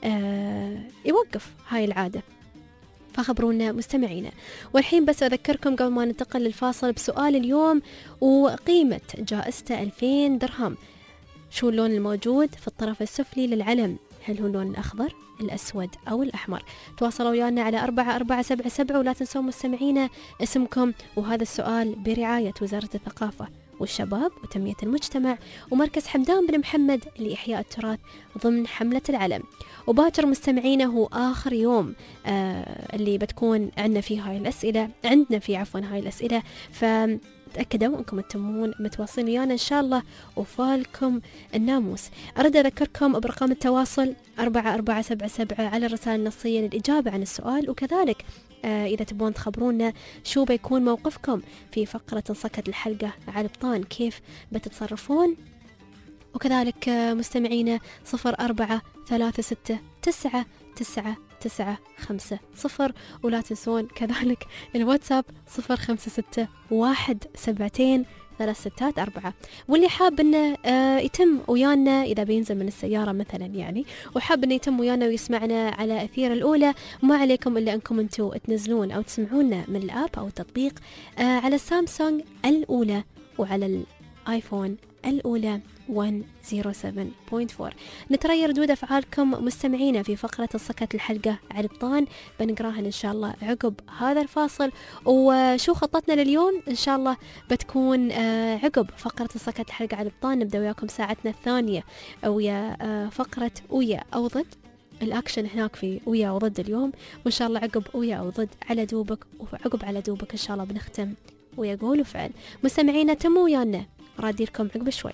آه يوقف هاي العادة؟ فخبرونا مستمعينا. والحين بس أذكركم قبل ما ننتقل للفاصل بسؤال اليوم وقيمة جائزته ألفين درهم. شو اللون الموجود في الطرف السفلي للعلم؟ هل هو اللون الأخضر، الأسود أو الأحمر؟ تواصلوا ويانا على أربعة أربعة سبعة سبعة، ولا تنسوا مستمعينا اسمكم، وهذا السؤال برعاية وزارة الثقافة والشباب وتنمية المجتمع ومركز حمدان بن محمد لإحياء التراث ضمن حملة العلم. وباكر مستمعينا هو آخر يوم آه اللي بتكون عندنا فيه هاي الأسئلة عندنا في عفوا هاي الأسئلة، فتأكدوا أنكم تتمون متواصلين ويانا إن شاء الله وفالكم الناموس. أرد أذكركم برقم التواصل أربعة أربعة سبعة سبعة على الرسائل النصية للإجابة عن السؤال، وكذلك آه إذا تبون تخبرونا شو بيكون موقفكم في فقرة انصكت الحلقة على البطان، كيف بتتصرفون، وكذلك آه مستمعينا صفر أربعة ثلاثة ستة تسعة تسعة تسعة خمسة صفر، ولا تنسون كذلك الواتساب صفر خمسة ستة واحد سبعتين ثلاث ستات أربعة. واللي حاب إنه آه يتم ويانا إذا بينزل من السيارة مثلا يعني، وحاب إنه يتم ويانا ويسمعنا على أثير الأولى، ما عليكم إلا أنكم أنتوا تنزلون أو تسمعونا من الآب أو التطبيق آه على السامسونج الأولى وعلى الآيفون الأولى مئة وسبعة فاصلة أربعة. نتريى ردود أفعالكم مستمعينا في فقرة انصكت الحلقة على البطان، بنقراها إن شاء الله عقب هذا الفاصل. وشو خطتنا لليوم؟ إن شاء الله بتكون عقب فقرة انصكت الحلقة على البطان نبدأ وياكم ساعتنا الثانية ويا فقرة ويا أو ضد، الأكشن هناك في ويا وضد اليوم، وإن شاء الله عقب ويا أو ضد على دوبك، وعقب على دوبك إن شاء الله بنختم ويا قول وفعل. مستمعينا تموا ويانا، راديركم عقب شوي.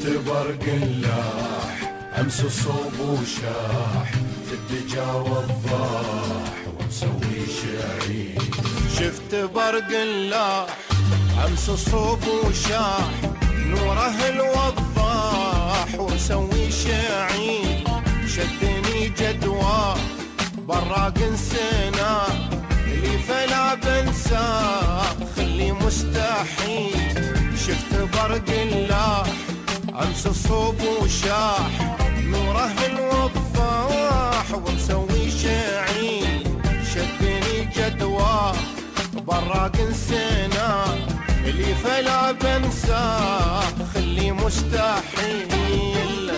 شفت برق اللاح امس الصوب وشاح في الدجا والضاح ومسوي شعير. شفت برق اللاح امس الصوب وشاح نوره الوضاح ومسوي شعير. شدني جدوى براق انسنا اللي فلا بنساه خلي مستحيل. شفت برق اللاح امس الصوب وشاح نوره الوضاح ومسوي شعير. شدني جدوى براق انسنا اللي فلا بنساه خلي مستحيل.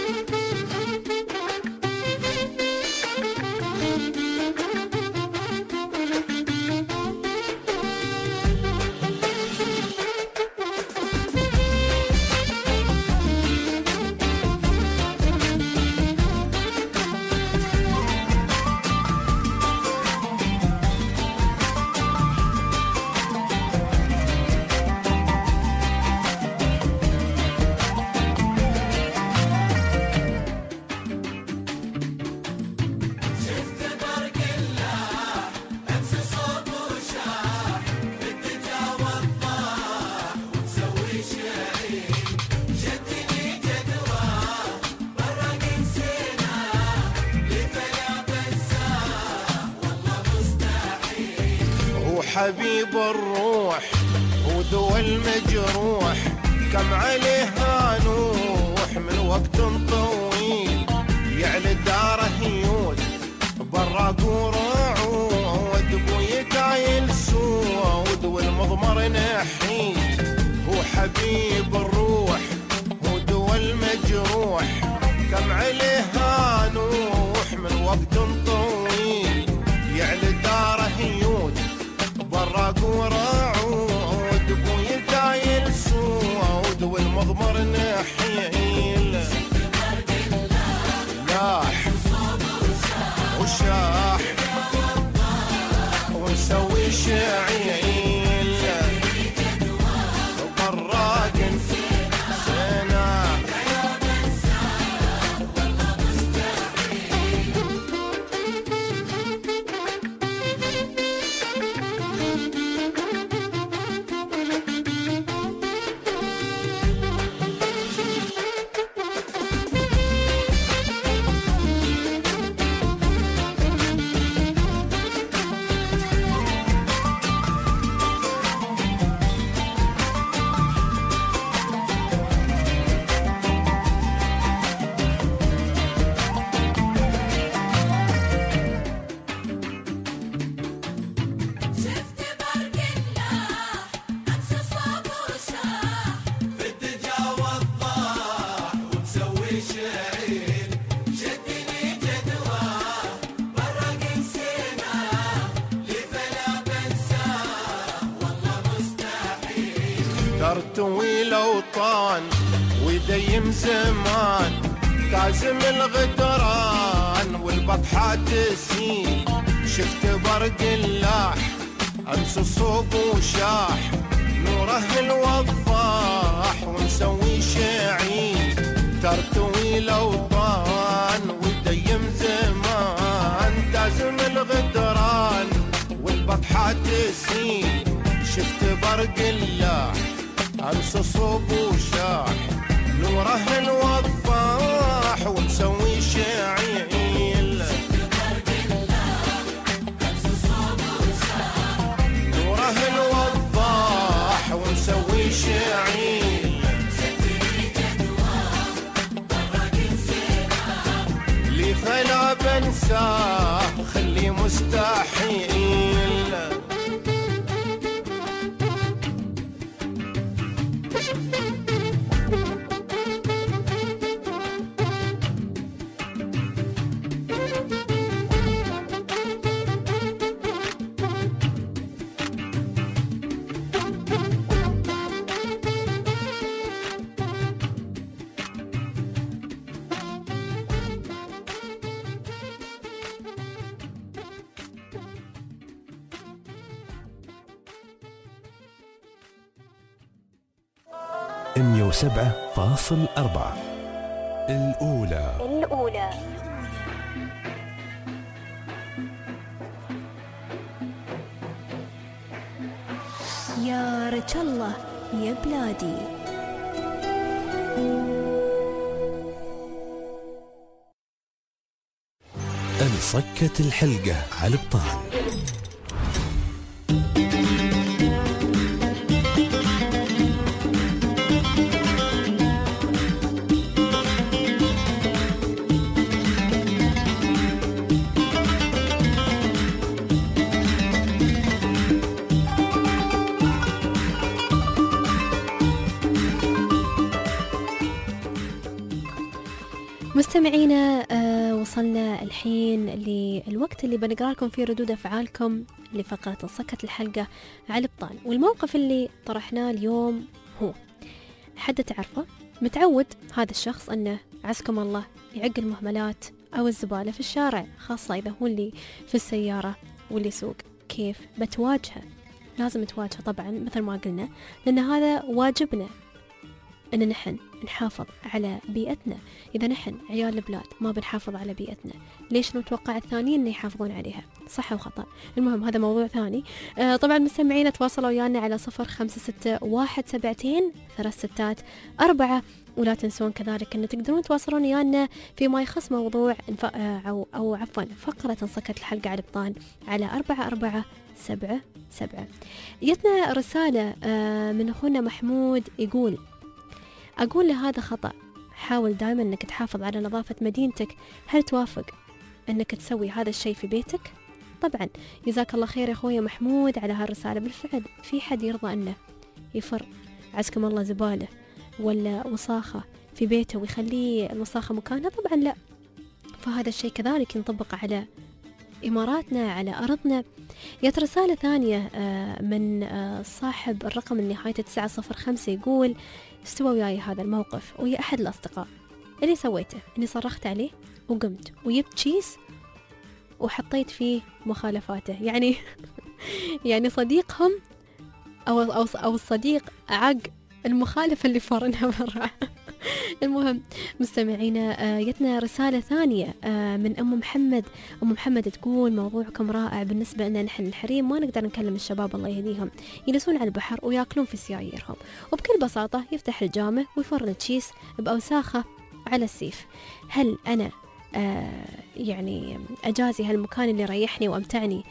حبيب الروح وذو المجروح كم عليها نوح من وقت طويل. يعلى داره يود براق وراعود بويك عايل سود والمضمر نحيل. هو حبيب الروح وذو المجروح كم عليها نوح من وقت طويل. يعلى داره يود براق وراعود بويك عايل سود والمضمر نحيل. لاح وشاح ونسوي شعيل براق انسنا. ترتوي الأوطان ويديم زمان كازم الغدران والبطحة تسيل. شفت برق اللاح أمس الصوب وشاح نوره الوضاح ومسوي شعيل. ترتوي الأوطان ويديم زمان كازم الغدران والبطحة تسيل. شفت برق اللاح أمس الصوب وشاح نوره الوضاح ومسوي شعيل. نوره الوضاح ومسوي شعيل. لي فلا بنساه خلي مستحيل. مية وسبعة فاصل أربعة. الأولى الأولى يا رجل الله يا بلادي. انصكت الحلقة على البطان. مستمعينا آه وصلنا الحين للوقت اللي بنقرأ لكم فيه ردود أفعالكم لفقرة انصكت الحلقة على البطان. والموقف اللي طرحناه اليوم هو حد تعرفه متعود هذا الشخص أنه عزكم الله يعق المهملات أو الزبالة في الشارع، خاصة إذا هو اللي في السيارة واللي يسوق. كيف بتواجهه؟ لازم تواجهه طبعا مثل ما قلنا، لأن هذا واجبنا أن نحن نحافظ على بيئتنا. إذا نحن عيال البلاد ما بنحافظ على بيئتنا، ليش نتوقع الثانيين أن يحافظون عليها؟ صح وخطأ. المهم هذا موضوع ثاني. آه طبعا مستمعين تواصلوا ويانا على صفر خمسة ستة واحد سبعتين ثلاث ستات أربعة، ولا تنسون كذلك أن تقدرون تواصلون ويانا فيما يخص موضوع أو, أو عفوا فقرة انصكت الحلقة على البطان على أربعة أربعة سبعة سبعة. جتنا رسالة آه من أخونا محمود يقول: أقول له هذا خطأ، حاول دائما أنك تحافظ على نظافة مدينتك. هل توافق أنك تسوي هذا الشيء في بيتك؟ طبعا جزاك الله خير يا أخويا محمود على هالرسالة. بالفعل في حد يرضى أنه يفر عزكم الله زبالة ولا وصاخة في بيته ويخليه الوصاخة مكانها؟ طبعا لا. فهذا الشيء كذلك ينطبق على إماراتنا، على أرضنا. جت رسالة ثانية من صاحب الرقم النهاية تسعة صفر خمسة يقول: استوى وياي هذا الموقف ويا أحد الأصدقاء. اللي سويته أني صرخت عليه وقمت وجبت تشيز وحطيت فيه مخالفاته. يعني يعني صديقهم أو أو أو الصديق عق المخالفة اللي فرنها برا. المهم مستمعينا جتنا رسالة ثانية من أم محمد. أم محمد تقول: موضوعكم رائع. بالنسبة لنا نحن الحريم ما نقدر نكلم الشباب الله يهديهم، يجلسون على البحر وياكلون في سياييرهم، وبكل بساطة يفتح الجامة ويفرن تشيس بأوساخة على السيف. هل أنا آه يعني أجازي هالمكان اللي ريحني وأمتعني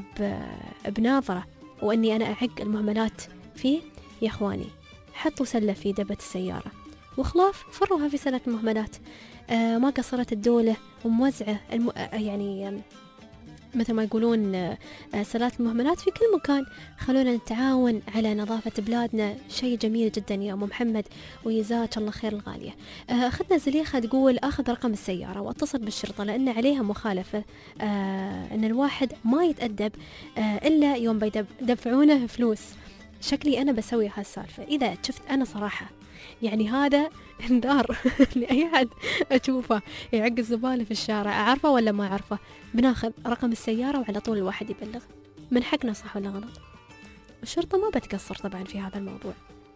بناظرة وأني أنا أعق المهملات فيه؟ يا إخواني حطوا سلة في دبة السيارة وخلاف فروها في سلة المهملات. آه ما قصرت الدولة وموزعة الم... آه يعني آه مثل ما يقولون آه سلات المهملات في كل مكان. خلونا نتعاون على نظافة بلادنا، شيء جميل جدا يا أم محمد ويزاك الله خير الغالية. آه أخذنا زليخة تقول: أخذ رقم السيارة واتصل بالشرطة لأن عليها مخالفة، آه أن الواحد ما يتأدب آه إلا يوم بيدفعونه فلوس. شكلي أنا بسوي هالسالفة إذا شفت أنا صراحة. يعني هذا انذار لأي حد أشوفه يعق الزبالة في الشارع، أعرفه ولا ما أعرفه، بناخذ رقم السيارة وعلى طول الواحد يبلغ. من حقنا صح ولا غلط؟ الشرطة ما بتقصر طبعا في هذا الموضوع.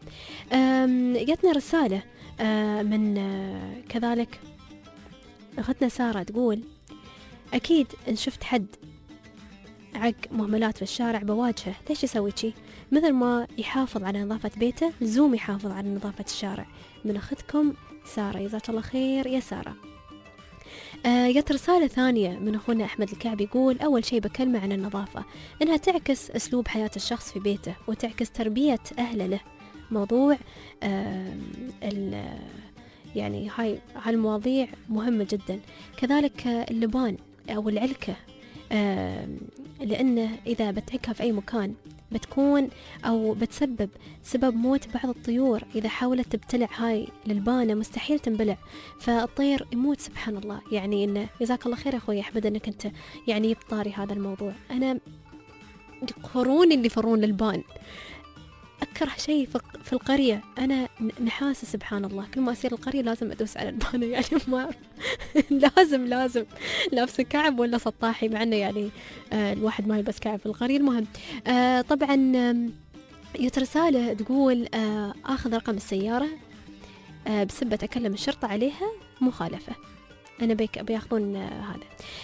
جتنا رسالة من كذلك أختنا سارة تقول: أكيد إن شفت حد عق مهملات في الشارع بواجهه. ليش يسوي شي؟ مثل ما يحافظ على نظافة بيته لزوم يحافظ على نظافة الشارع. من أختكم سارة، جزاك الله خير يا سارة. آه جت رسالة ثانية من أخونا أحمد الكعبي يقول: أول شيء بكلمة عن النظافة، إنها تعكس أسلوب حياة الشخص في بيته وتعكس تربية أهله له. موضوع آه يعني هاي هالمواضيع مهمة جدا. كذلك اللبان أو العلكة، آه لأنه إذا بتعكها في أي مكان بتكون أو بتسبب سبب موت بعض الطيور. إذا حاولت تبتلع هاي الألبانة مستحيل تنبلع، فالطير يموت سبحان الله. يعني إنه جزاك الله خير أخوي أحمد أنك أنت يعني يبطاري هذا الموضوع. أنا قرون اللي فرون الألبان أكره شيء في القرية. أنا نحاسة سبحان الله، كل ما أصير القرية لازم أدوس على البانة. يعني ما لازم لازم لابسة كعب ولا سطاحي، مع أنه يعني آه الواحد ما يلبس كعب في القرية. المهم آه طبعا جت رسالة تقول آه آخذ رقم السيارة آه بسبة أكلم الشرطة عليها مخالفة. أنا بيك بياخذون آه هذا.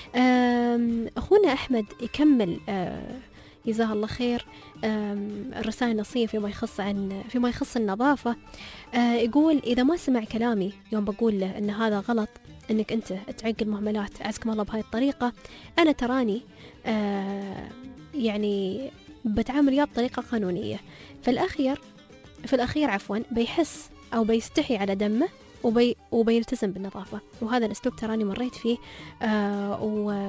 آه أخونا أحمد يكمل آه جزاه الله خير الرسالة النصية فيما يخص عن فيما يخص النظافة. آه يقول إذا ما سمع كلامي يوم بقول له إن هذا غلط، إنك أنت تعق المهملات عزكم الله بهاي الطريقة، أنا تراني آه يعني بتعامل وياه بطريقة قانونية. في الأخير في الأخير عفوا بيحس أو بيستحي على دمه وبي وبيلتزم بالنظافة. وهذا الأسلوب تراني مريت فيه آه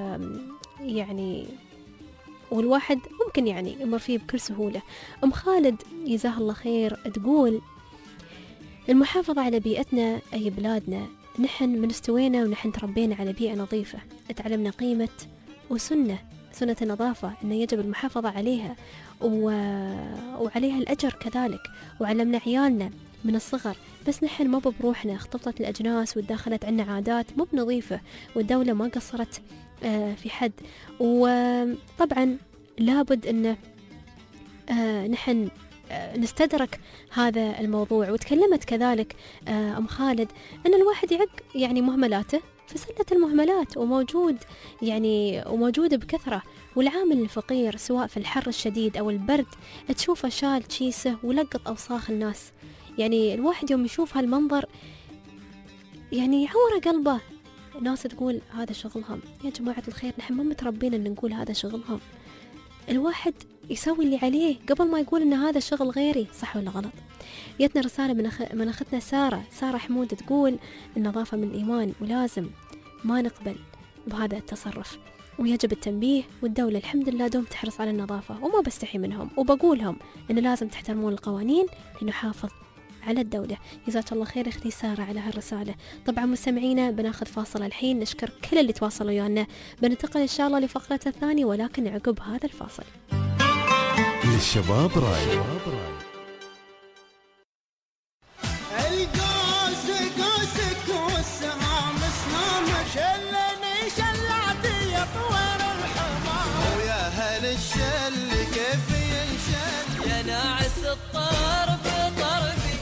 ويعني والواحد ممكن يعني يمر فيه بكل سهولة. أم خالد جزاه الله خير تقول المحافظة على بيئتنا أي بلادنا، نحن من استوينا ونحن تربينا على بيئة نظيفة، تعلمنا قيمة وسنة سنة النظافة أن يجب المحافظة عليها و... وعليها الأجر كذلك، وعلمنا عيالنا من الصغر. بس نحن ما بروحنا اختلطت الأجناس ودخلت عنا عادات مو بنظيفة، والدولة ما قصرت آه في حد. وطبعا لابد أن آه نحن آه نستدرك هذا الموضوع. وتكلمت كذلك آه أم خالد أن الواحد يعق يعني مهملاته في سلة المهملات، وموجود يعني وموجود بكثرة. والعامل الفقير سواء في الحر الشديد أو البرد تشوفه شال كيسه ولقط أوساخ الناس. يعني الواحد يوم يشوف هالمنظر يعني يعور قلبه. ناس تقول هذا شغلهم. يا جماعة الخير نحن ما متربين أن نقول هذا شغلهم. الواحد يسوي اللي عليه قبل ما يقول أن هذا شغل غيري، صح ولا غلط؟ جتنا رسالة من, أخ... من أختنا سارة سارة حمود تقول النظافة من الإيمان ولازم ما نقبل بهذا التصرف، ويجب التنبيه. والدولة الحمد لله دوم تحرص على النظافة، وما بستحي منهم وبقولهم أن لازم تحترمون القوانين لنحافظ على الدولة. جزاك الله خير اختي سارة على هالرسالة. طبعا مستمعينا بناخذ فاصل الحين، نشكر كل اللي تواصلوا ويانا. بننتقل إن شاء الله لفقرة الثانية ولكن عقب هذا الفاصل. للشباب راي القوس قوسك والسهام سهامك، شلني شلعتي يا طوير الحمام، ويا هل الشل كيف ينشل يا ناعس الطرف طرفي.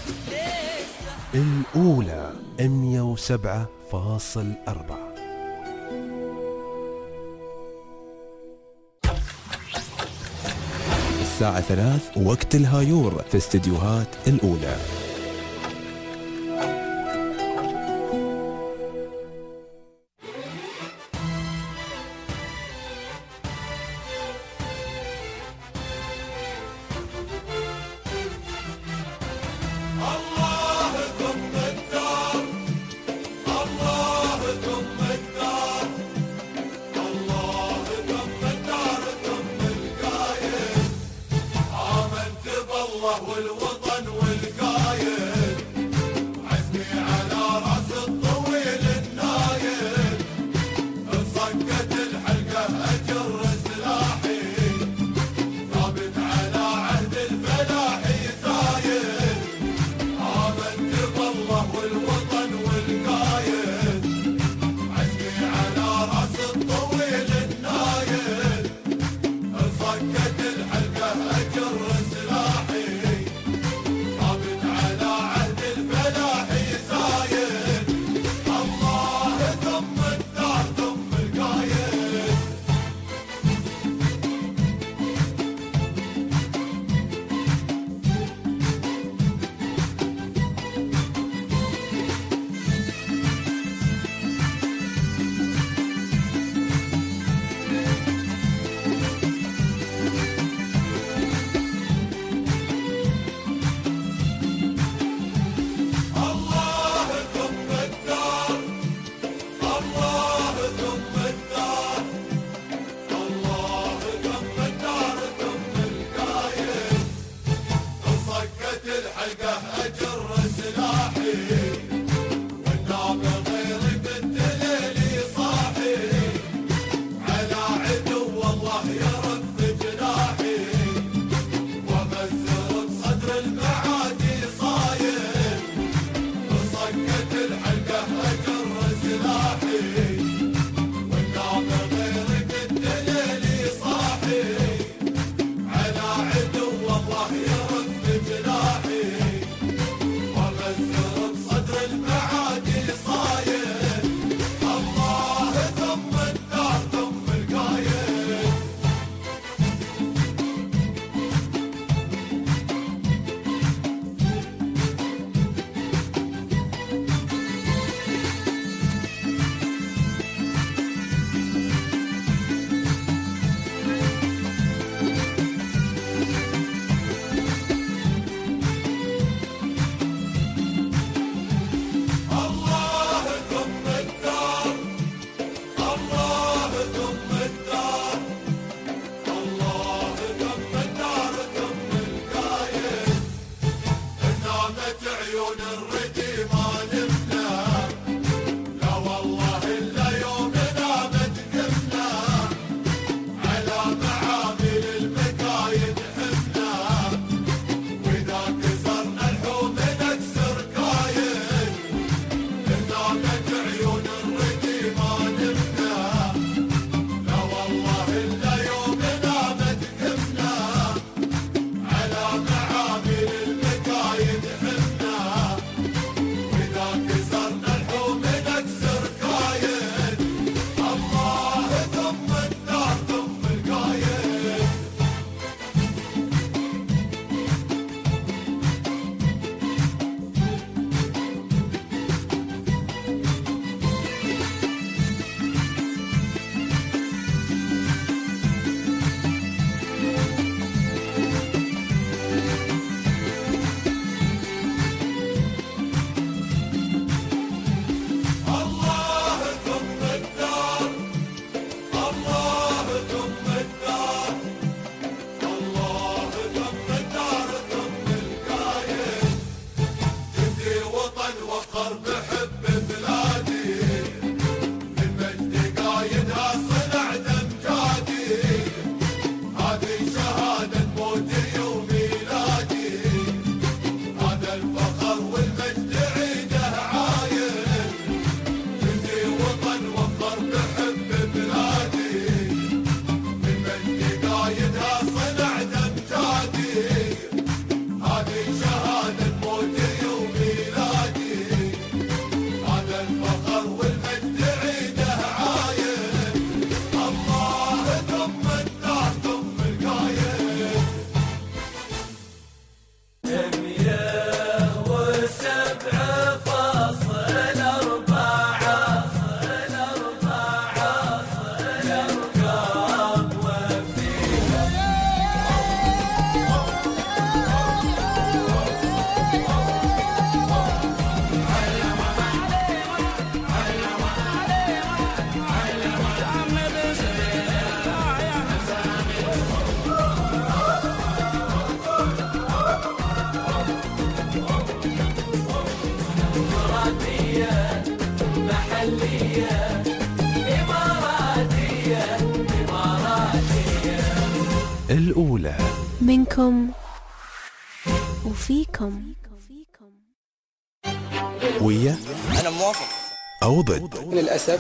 الأولى مية وسبعة فاصل أربعة. الساعة ثلاث وقت الهايور في استديوهات الأولى. والوطن والقايد الفخر بحب بلادي من مجد قايدها صنع دمجادي هذه شهادة موتي وميلادي هذا الفخر والمجد عيده عايل جندي وطن وفخر بحب بلادي من مجد قايدها صنع دمجادي هذه شهادة موتي وميلادي هذا الفخر والمجد عيده عايل الله ثم الدار ثم القايل مية وسبعة فاصل أربعة فاصل أربعة فاصل أرقام وفيها إماراتية محلية إماراتية إماراتية الأولى منكم وفيكم. ويا أنا موافق أو ضد. للأسف.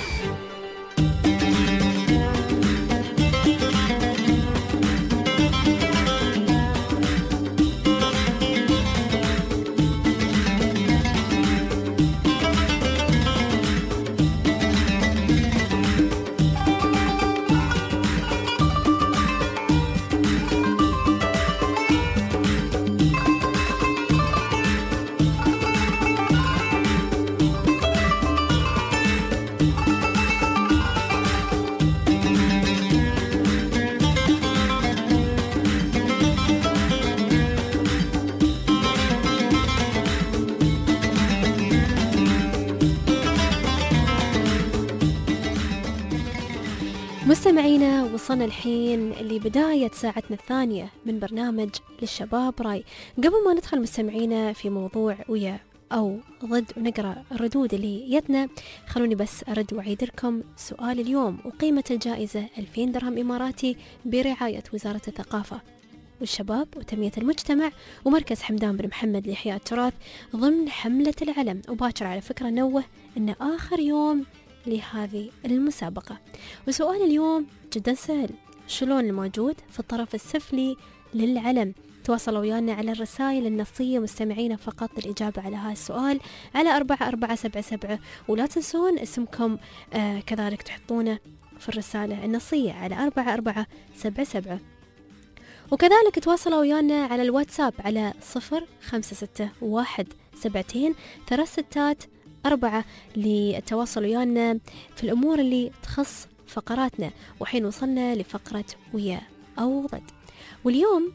مستمعينا، وصلنا الحين لبداية ساعتنا الثانية من برنامج للشباب راي. قبل ما ندخل مستمعينا في موضوع ويا أو ضد ونقرأ الردود اللي يتنا، خلوني بس أرد وأعيد لكم سؤال اليوم وقيمة الجائزة ألفين درهم إماراتي برعاية وزارة الثقافة والشباب وتنمية المجتمع ومركز حمدان بن محمد لإحياء التراث ضمن حملة العلم. وباكر على فكرة نوه إن آخر يوم لهذه المسابقة. وسؤال اليوم جدا سهل، شلون الموجود في الطرف السفلي للعلم؟ تواصلوا ويانا على الرسائل النصية مستمعين فقط للإجابة على هذا السؤال على أربعة أربعة سبعة سبعة، ولا تنسون اسمكم آه كذلك تحطونه في الرسالة النصية على أربعة أربعة سبعة سبعة. وكذلك تواصلوا ويانا على الواتساب على صفر خمسة ستة واحد سبعتين ثلاث ستات أربعة للتواصل ويانا في الأمور اللي تخص فقراتنا. وحين وصلنا لفقرة ويا أو ضد، واليوم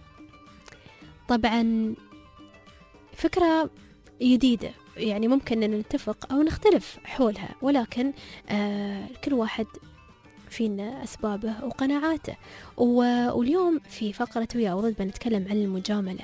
طبعا فكرة جديدة، يعني ممكن أن نتفق أو نختلف حولها، ولكن آه كل واحد فينا أسبابه وقناعاته. واليوم في فقرة ويا أو ضد بنتكلم عن المجاملة،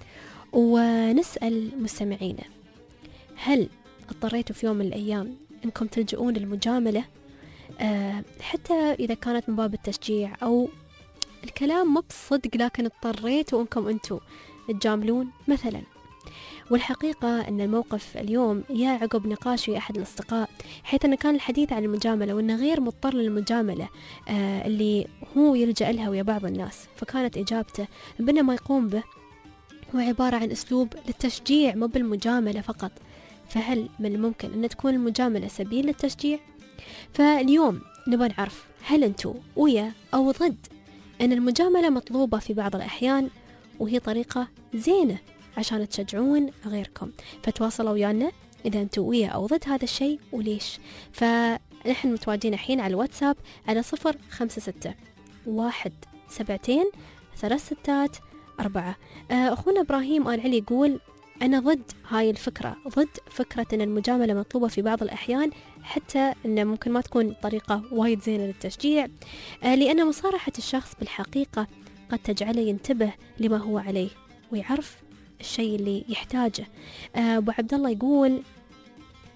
ونسأل مستمعينا هل اضطريتوا في يوم من الأيام أنكم تلجؤون للمجاملة أه حتى إذا كانت من باب التشجيع أو الكلام مو بصدق، لكن اضطريتوا أنكم أنتوا تجاملون مثلا؟ والحقيقة أن الموقف اليوم يا عقب نقاش في أحد الأصدقاء، حيث أنه كان الحديث عن المجاملة وأنه غير مضطر للمجاملة أه اللي هو يلجأ لها ويا بعض الناس. فكانت إجابته بأن ما يقوم به هو عبارة عن أسلوب للتشجيع مو بالمجاملة فقط. فهل من الممكن أن تكون المجاملة سبيل للتشجيع؟ فاليوم نبغى نعرف هل أنتوا ويا أو ضد أن المجاملة مطلوبة في بعض الأحيان وهي طريقة زينة عشان تشجعون غيركم؟ فتواصلوا ويانا إذا أنتوا ويا أو ضد هذا الشيء وليش. فنحن متواجدين الحين على الواتساب على صفر خمسة ستة واحد سبعتين ثلاث ستات أربعة. أخونا إبراهيم آل علي يقول أنا ضد هاي الفكرة، ضد فكرة أن المجاملة مطلوبة في بعض الأحيان حتى أن ممكن ما تكون طريقة وايد زينة للتشجيع، لأن مصارحة الشخص بالحقيقة قد تجعله ينتبه لما هو عليه ويعرف الشيء اللي يحتاجه. أبو عبد الله يقول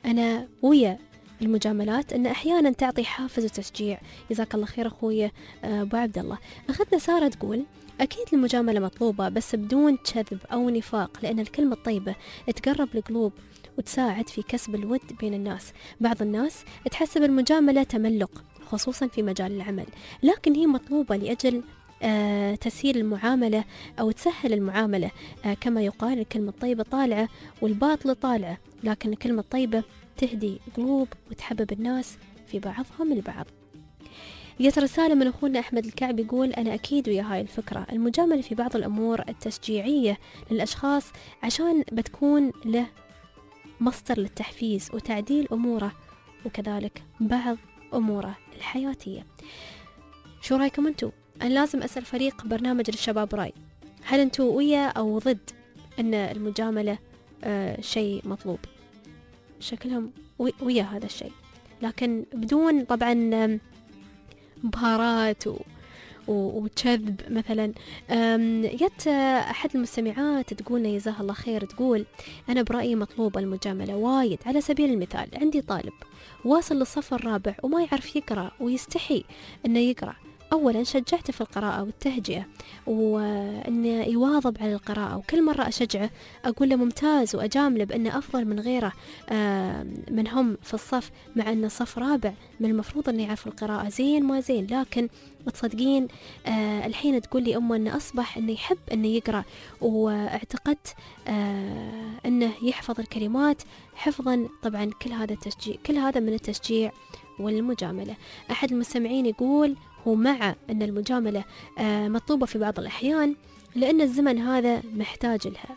أنا ويا المجاملات أن أحيانا تعطي حافز وتشجيع. جزاك الله خير أخوي أبو عبد الله. أخذنا سارة تقول أكيد المجاملة مطلوبة بس بدون كذب أو نفاق، لأن الكلمة الطيبة تقرب القلوب وتساعد في كسب الود بين الناس. بعض الناس تحسب المجاملة تملق خصوصا في مجال العمل، لكن هي مطلوبة لأجل آه تسهيل المعاملة أو تسهل المعاملة. آه كما يقال الكلمة الطيبة طالعة والباطلة طالعة، لكن الكلمة الطيبة تهدي قلوب وتحبب الناس في بعضهم البعض. جت رسالة من أخونا أحمد الكعب يقول أنا أكيد ويا هاي الفكرة، المجاملة في بعض الأمور التشجيعية للأشخاص عشان بتكون له مصدر للتحفيز وتعديل أموره، وكذلك بعض أموره الحياتية. شو رأيكم أنتوا؟ أنا لازم أسأل فريق برنامج للشباب راي، هل أنتوا ويا أو ضد أن المجاملة آه شيء مطلوب؟ شكلهم ويا هذا الشيء، لكن بدون طبعا بهارات و... وكذب مثلا. جت أحد المستمعات تقولنا جزاها الله خير، تقول أنا برأيي مطلوبة المجاملة وايد. على سبيل المثال عندي طالب واصل للصف الرابع وما يعرف يقرأ ويستحي أنه يقرأ. أولا شجعته في القراءة والتهجئة وأنه يواظب على القراءة، وكل مرة أشجعه أقول له ممتاز وأجامله بأنه أفضل من غيره من هم في الصف، مع أنه صف رابع من المفروض أنه يعرف القراءة زين ما زين. لكن تصدقين آه الحين تقول لي أمه أنه أصبح أنه يحب أنه يقرأ، واعتقدت آه أنه يحفظ الكلمات حفظا. طبعا كل هذا التشجيع، كل هذا من التشجيع والمجاملة. أحد المستمعين يقول هو مع أن المجاملة آه مطلوبة في بعض الأحيان لأن الزمن هذا محتاج لها.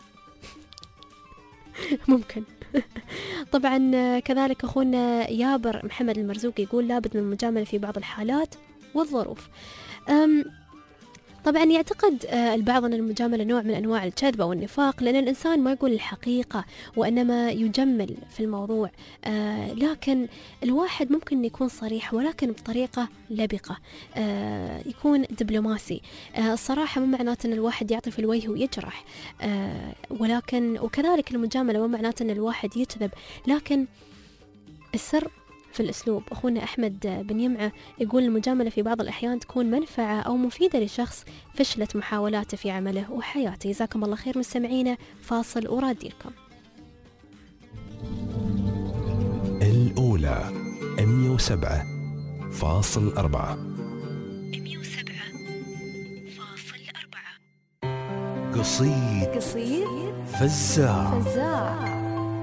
ممكن. طبعا كذلك أخونا يابر محمد المرزوق يقول لابد من المجاملة في بعض الحالات والظروف. طبعا يعتقد البعض أن المجاملة نوع من أنواع الكذب أو النفاق، لأن الإنسان ما يقول الحقيقة وإنما يجمل في الموضوع. لكن الواحد ممكن يكون صريح ولكن بطريقة لبقة، يكون دبلوماسي. الصراحة مو معناته أن الواحد يعطي في الوجه ويجرح، ولكن وكذلك المجاملة مو معناته أن الواحد يكذب، لكن السر في الأسلوب. أخونا أحمد بن يمعة يقول المجاملة في بعض الأحيان تكون منفعة أو مفيدة لشخص فشلت محاولاته في عمله وحياته. جزاكم الله خير مستمعينا، فاصل ورادي لكم. الأولى مية وسبعة فاصل أربعة مية وسبعة فاصل أربعة. قصيد قصيد فزاع فزاع.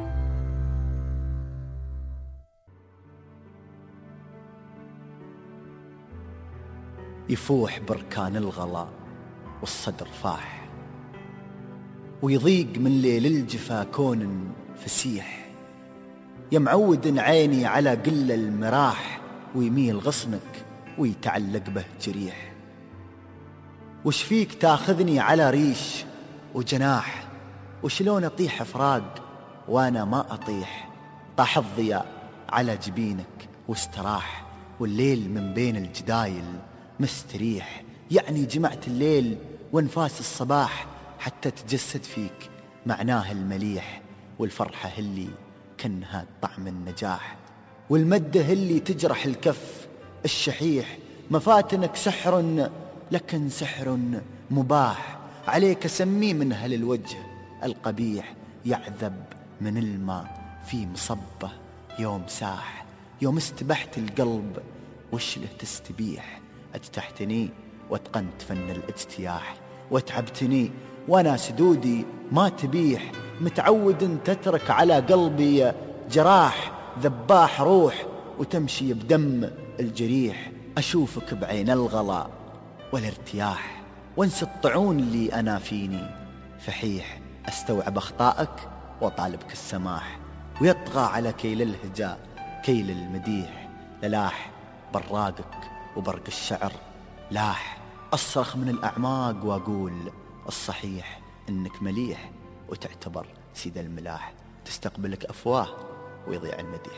يفوح بركان الغلا والصدر فاح، ويضيق من ليل الجفا كون فسيح، يا معود عيني على قل المراح، ويميل غصنك ويتعلق به جريح. وش فيك تاخذني على ريش وجناح، وشلون أطيح فراق وأنا ما أطيح. طاح الضياء على جبينك واستراح، والليل من بين الجدايل مستريح. يعني جمعت الليل وانفاس الصباح حتى تجسد فيك معناه المليح. والفرحة اللي كنها طعم النجاح، والمدة اللي تجرح الكف الشحيح. مفاتنك سحر لكن سحر مباح، عليك سمي من هل الوجه القبيح. يعذب من الماء في مصبه يوم ساح، يوم استبحت القلب وش له تستبيح. اجتحتني واتقنت فن الاجتياح، واتعبتني وانا سدودي ما تبيح. متعود تترك على قلبي جراح، ذباح روح وتمشي بدم الجريح. اشوفك بعين الغلا والارتياح، وانسى الطعون اللي انا فيني فحيح. استوعب اخطائك وطالبك السماح، ويطغى على كيل الهجاء كيل المديح. للاح براقك وبرق الشعر لاح، أصرخ من الأعماق وأقول الصحيح. إنك مليح وتعتبر سيد الملاح، تستقبلك أفواه ويضيع المديح.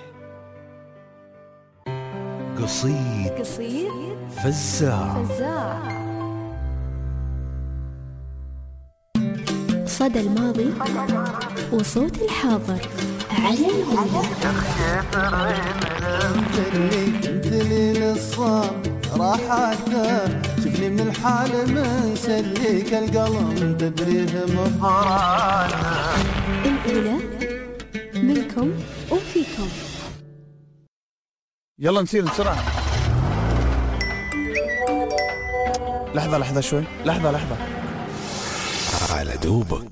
قصيد قصيد فزاع فزاع. صدى الماضي وصوت الحاضر، على الهواء. دليل الصام راحته شفني من الحال مسليك القلم تدريه مفراته. الأولى منكم وفيكم. يلا نسير بسرعة. لحظة لحظة شوي، لحظة لحظة. على دوبك.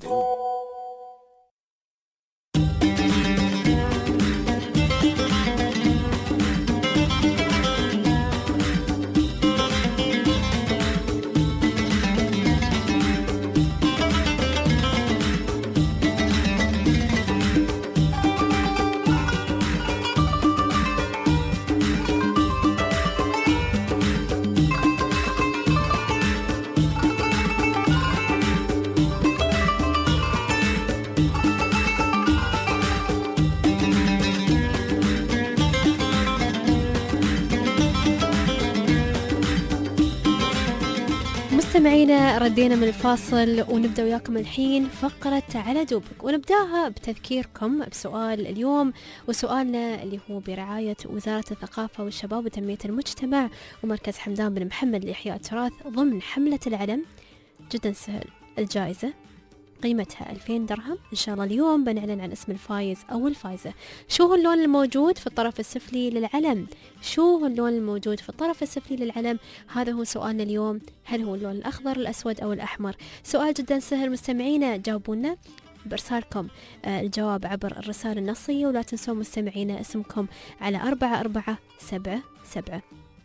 مستمعينا ردينا من الفاصل ونبدأ وياكم الحين فقرة على دوبك، ونبداها بتذكيركم بسؤال اليوم، وسؤالنا اللي هو برعاية وزارة الثقافة والشباب وتنمية المجتمع ومركز حمدان بن محمد لإحياء التراث ضمن حملة العلم. جدا سهل، الجائزة قيمتها ألفين درهم. إن شاء الله اليوم بنعلن عن اسم الفايز أو الفايزة. شو هو اللون الموجود في الطرف السفلي للعلم؟ شو هو اللون الموجود في الطرف السفلي للعلم؟ هذا هو سؤالنا اليوم. هل هو اللون الأخضر، الأسود أو الأحمر؟ سؤال جدا سهل مستمعينا، جاوبونا بإرسالكم الجواب عبر الرسالة النصية، ولا تنسوا مستمعينا اسمكم على أربعة أربعة سبعة سبعة.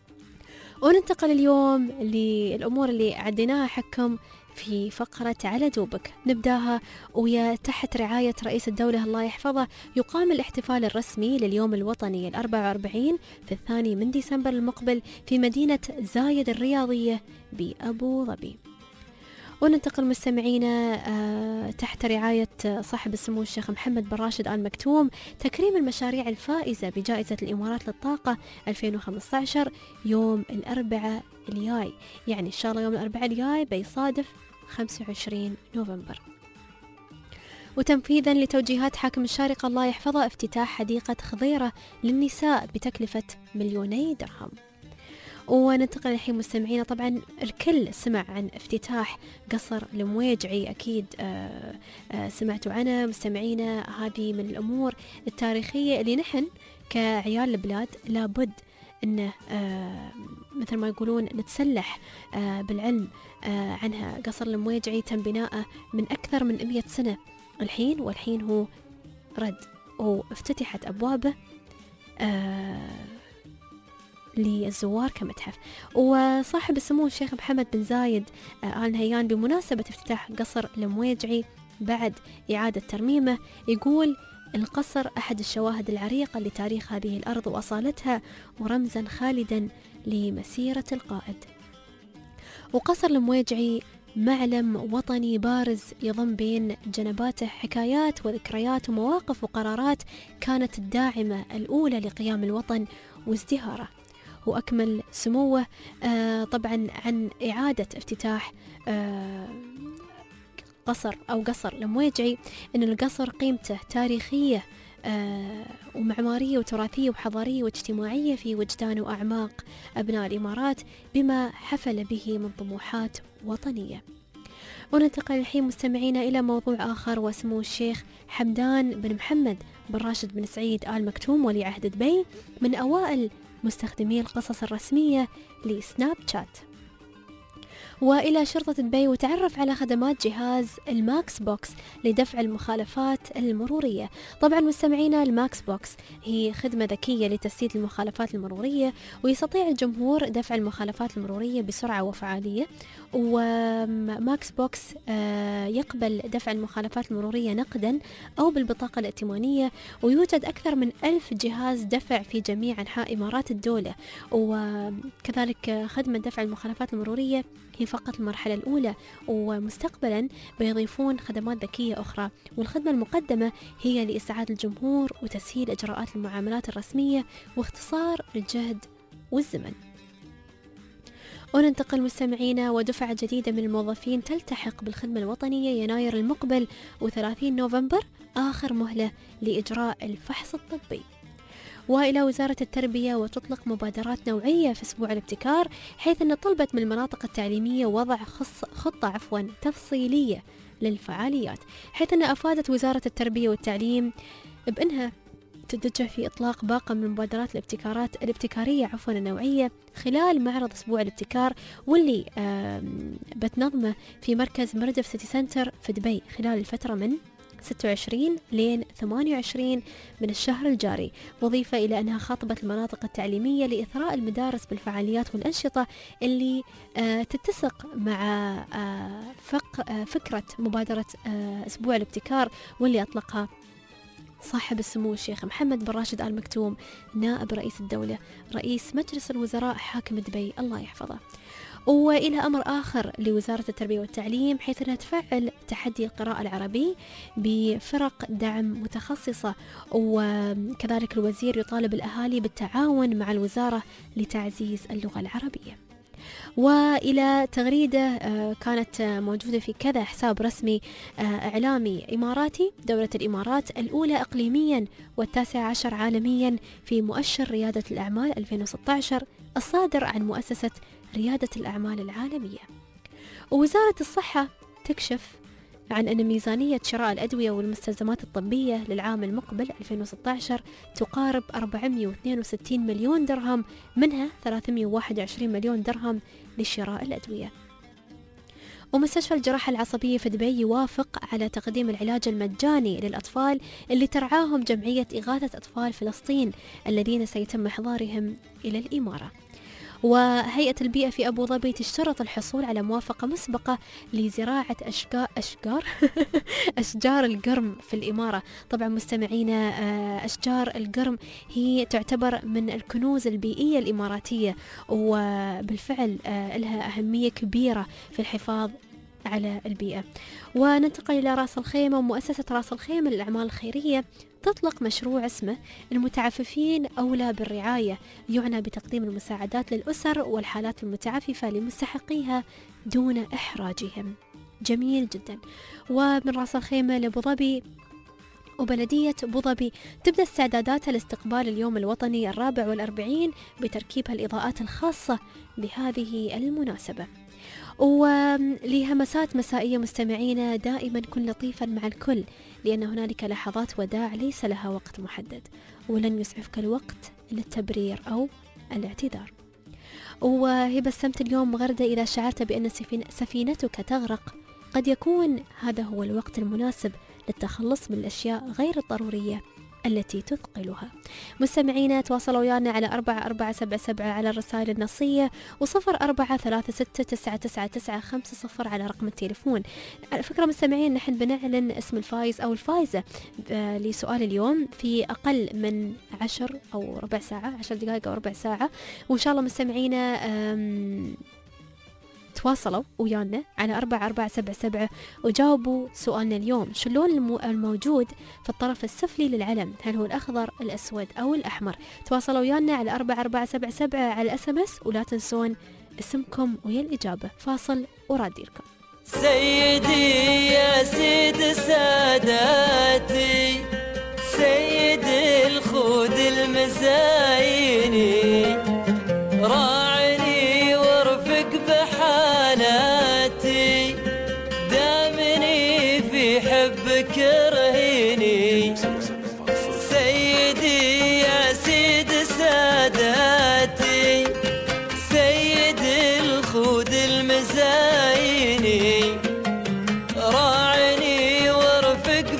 وننتقل اليوم للأمور اللي عديناها حكم في فقرة على دوبك. نبداها ويا تحت رعاية رئيس الدولة الله يحفظه يقام الاحتفال الرسمي لليوم الوطني الأربعة وأربعين في الثاني من ديسمبر المقبل في مدينة زايد الرياضية بأبو ظبي. وننتقل مستمعينا آه تحت رعاية صاحب السمو الشيخ محمد بن راشد آل مكتوم تكريم المشاريع الفائزة بجائزة الإمارات للطاقة ألفين وخمسة عشر يوم الأربعاء الجاي، يعني إن شاء الله يوم الأربعاء الجاي بيصادف خمسة وعشرين نوفمبر. وتنفيذا لتوجيهات حاكم الشارقة الله يحفظه افتتاح حديقة خضيرة للنساء بتكلفة مليوني درهم. وننتقل الحين مستمعينا، طبعا الكل سمع عن افتتاح قصر المويجعي، أكيد آآ آآ سمعتوا عنه مستمعينا. هذه من الأمور التاريخية اللي نحن كعيال البلاد لابد إنه مثل ما يقولون نتسلح بالعلم عنها. قصر المويجعي تم بناءه من أكثر من مئة سنة الحين، والحين هو رد وافتتحت أبوابه للزوار كمتحف. وصاحب السمو الشيخ محمد بن زايد آل نهيان بمناسبة افتتاح قصر المويجعي بعد إعادة ترميمه يقول: القصر أحد الشواهد العريقة لتاريخ هذه الأرض وأصالتها، ورمزا خالدا لمسيرة القائد. وقصر المويجعي معلم وطني بارز يضم بين جنباته حكايات وذكريات ومواقف وقرارات كانت الداعمة الأولى لقيام الوطن وازدهاره. وأكمل سموه آه طبعا عن إعادة افتتاح آه قصر أو قصر المويجعي، أن القصر قيمته تاريخية آه ومعمارية وتراثية وحضارية واجتماعية في وجدان وأعماق أبناء الإمارات بما حفل به من طموحات وطنية. وننتقل الحين مستمعينا إلى موضوع آخر، وسمو الشيخ حمدان بن محمد بن راشد بن سعيد آل مكتوم ولي عهد دبي من أوائل مستخدمي القصص الرسمية لسناب شات وإلى شرطة دبي، وتعرف على خدمات جهاز الماكس بوكس لدفع المخالفات المرورية. طبعا مستمعينا، الماكس بوكس هي خدمة ذكية لتسديد المخالفات المرورية، ويستطيع الجمهور دفع المخالفات المرورية بسرعة وفعالية. وماكس بوكس يقبل دفع المخالفات المرورية نقدا أو بالبطاقة الائتمانية، ويوجد أكثر من ألف جهاز دفع في جميع أنحاء إمارات الدولة. وكذلك خدمة دفع المخالفات المرورية هي فقط المرحلة الأولى، ومستقبلا بيضيفون خدمات ذكية أخرى، والخدمة المقدمة هي لإسعاد الجمهور وتسهيل إجراءات المعاملات الرسمية واختصار الجهد والزمن. وننتقل مستمعينا، ودفعة جديدة من الموظفين تلتحق بالخدمة الوطنية يناير المقبل وثلاثين نوفمبر آخر مهلة لإجراء الفحص الطبي. وإلى وزارة التربية، وتطلق مبادرات نوعية في أسبوع الابتكار، حيث أن طلبت من المناطق التعليمية وضع خطة عفوا تفصيلية للفعاليات، حيث أن أفادت وزارة التربية والتعليم بأنها تتجه في إطلاق باقة من مبادرات الابتكارات الابتكارية عفوا النوعية خلال معرض أسبوع الابتكار، واللي بتنظمه في مركز مردف سيتي سنتر في دبي خلال الفترة من ستة وعشرين لين ثمانية وعشرين من الشهر الجاري، مضيفة إلى أنها خاطبت المناطق التعليمية لإثراء المدارس بالفعاليات والأنشطة اللي آه تتسق مع آه فق آه فكرة مبادرة آه أسبوع الابتكار، واللي أطلقها صاحب السمو الشيخ محمد بن راشد آل مكتوم نائب رئيس الدولة رئيس مجلس الوزراء حاكم دبي الله يحفظه. وإلى أمر آخر لوزارة التربية والتعليم، حيث أنها تفعل تحدي القراءة العربي بفرق دعم متخصصة، وكذلك الوزير يطالب الأهالي بالتعاون مع الوزارة لتعزيز اللغة العربية. وإلى تغريدة كانت موجودة في كذا حساب رسمي إعلامي إماراتي، دولة الإمارات الأولى إقليميا والتاسع عشر عالميا في مؤشر ريادة الأعمال ألفين وستة عشر الصادر عن مؤسسة ريادة الأعمال العالمية. ووزارة الصحة تكشف عن أن ميزانية شراء الأدوية والمستلزمات الطبية للعام المقبل ألفين وستة عشر تقارب أربعمئة واثنين وستين مليون درهم، منها ثلاثمئة وواحد وعشرين مليون درهم لشراء الأدوية. ومستشفى الجراحة العصبية في دبي يوافق على تقديم العلاج المجاني للأطفال اللي ترعاهم جمعية إغاثة أطفال فلسطين الذين سيتم إحضارهم إلى الإمارة. وهيئة البيئة في أبو ظبي تشترط الحصول على موافقة مسبقة لزراعة أشجار أشجار أشجار القرم في الإمارة. طبعا مستمعينا، أشجار القرم هي تعتبر من الكنوز البيئية الإماراتية، وبالفعل لها أهمية كبيرة في الحفاظ على البيئة. وننتقل إلى رأس الخيمة، ومؤسسة رأس الخيمة للأعمال الخيرية تطلق مشروع اسمه المتعففين أولى بالرعاية، يعنى بتقديم المساعدات للأسر والحالات المتعففة لمستحقيها دون إحراجهم. جميل جدا. ومن رأس الخيمة لأبو ظبي وبلدية أبو ظبي تبدأ استعداداتها لاستقبال اليوم الوطني الرابع والأربعين بتركيبها الإضاءات الخاصة بهذه المناسبة. ولهمسات مسائية مستمعين، دائما كن لطيفا مع الكل، لأن هنالك لحظات وداع ليس لها وقت محدد، ولن يسعفك الوقت للتبرير أو الاعتذار. وهبة السمت اليوم غردة، إذا شعرت بأن سفينتك تغرق قد يكون هذا هو الوقت المناسب للتخلص من الأشياء غير الضرورية التي تثقلها. مستمعينا تواصلوا ويانا على أربعة أربعة سبعة سبعة على الرسائل النصية، وصفر أربعة ثلاثة ستة تسعة تسعة تسعة خمسة صفر على رقم التليفون. على فكرة مستمعين، نحن بنعلن اسم الفائز أو الفائزة لسؤال اليوم في أقل من عشر أو ربع ساعة، عشر دقائق أو ربع ساعة، وإن شاء الله مستمعينا تواصلوا ويانا على أربعة أربعة سبعة سبعة وجاوبوا سؤالنا اليوم: شو اللون الموجود في الطرف السفلي للعلم؟ هل هو الأخضر، الأسود أو الأحمر؟ تواصلوا ويانا على أربعة أربعة سبعة سبعة على الأس أم أس، ولا تنسون اسمكم ويا الإجابة. فاصل وراديركم. سيدي يا سيد ساداتي، سيد الخود المزايني، راعني وارفق بحالاتي، دامني في حبك رهيني. سيدي يا سيد ساداتي، سيد الخود المزايني، راعني وارفق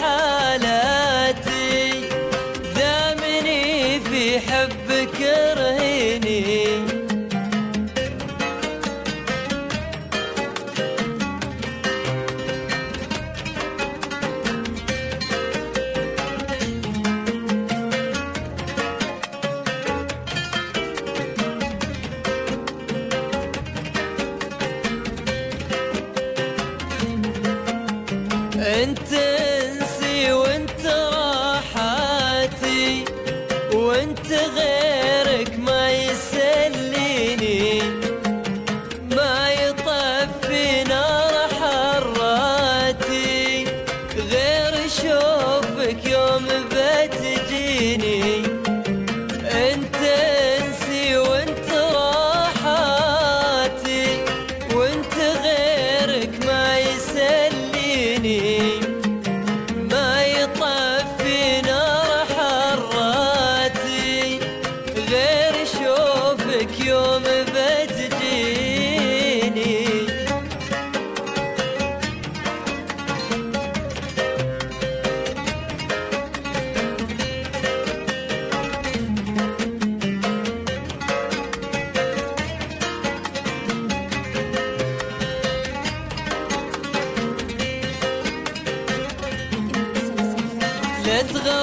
بحالاتي، دامني في حبك رهيني. انت انسي وانت راحاتي، وانت غيرك ما يسليني، ما يطفي نار حراتي غير شوق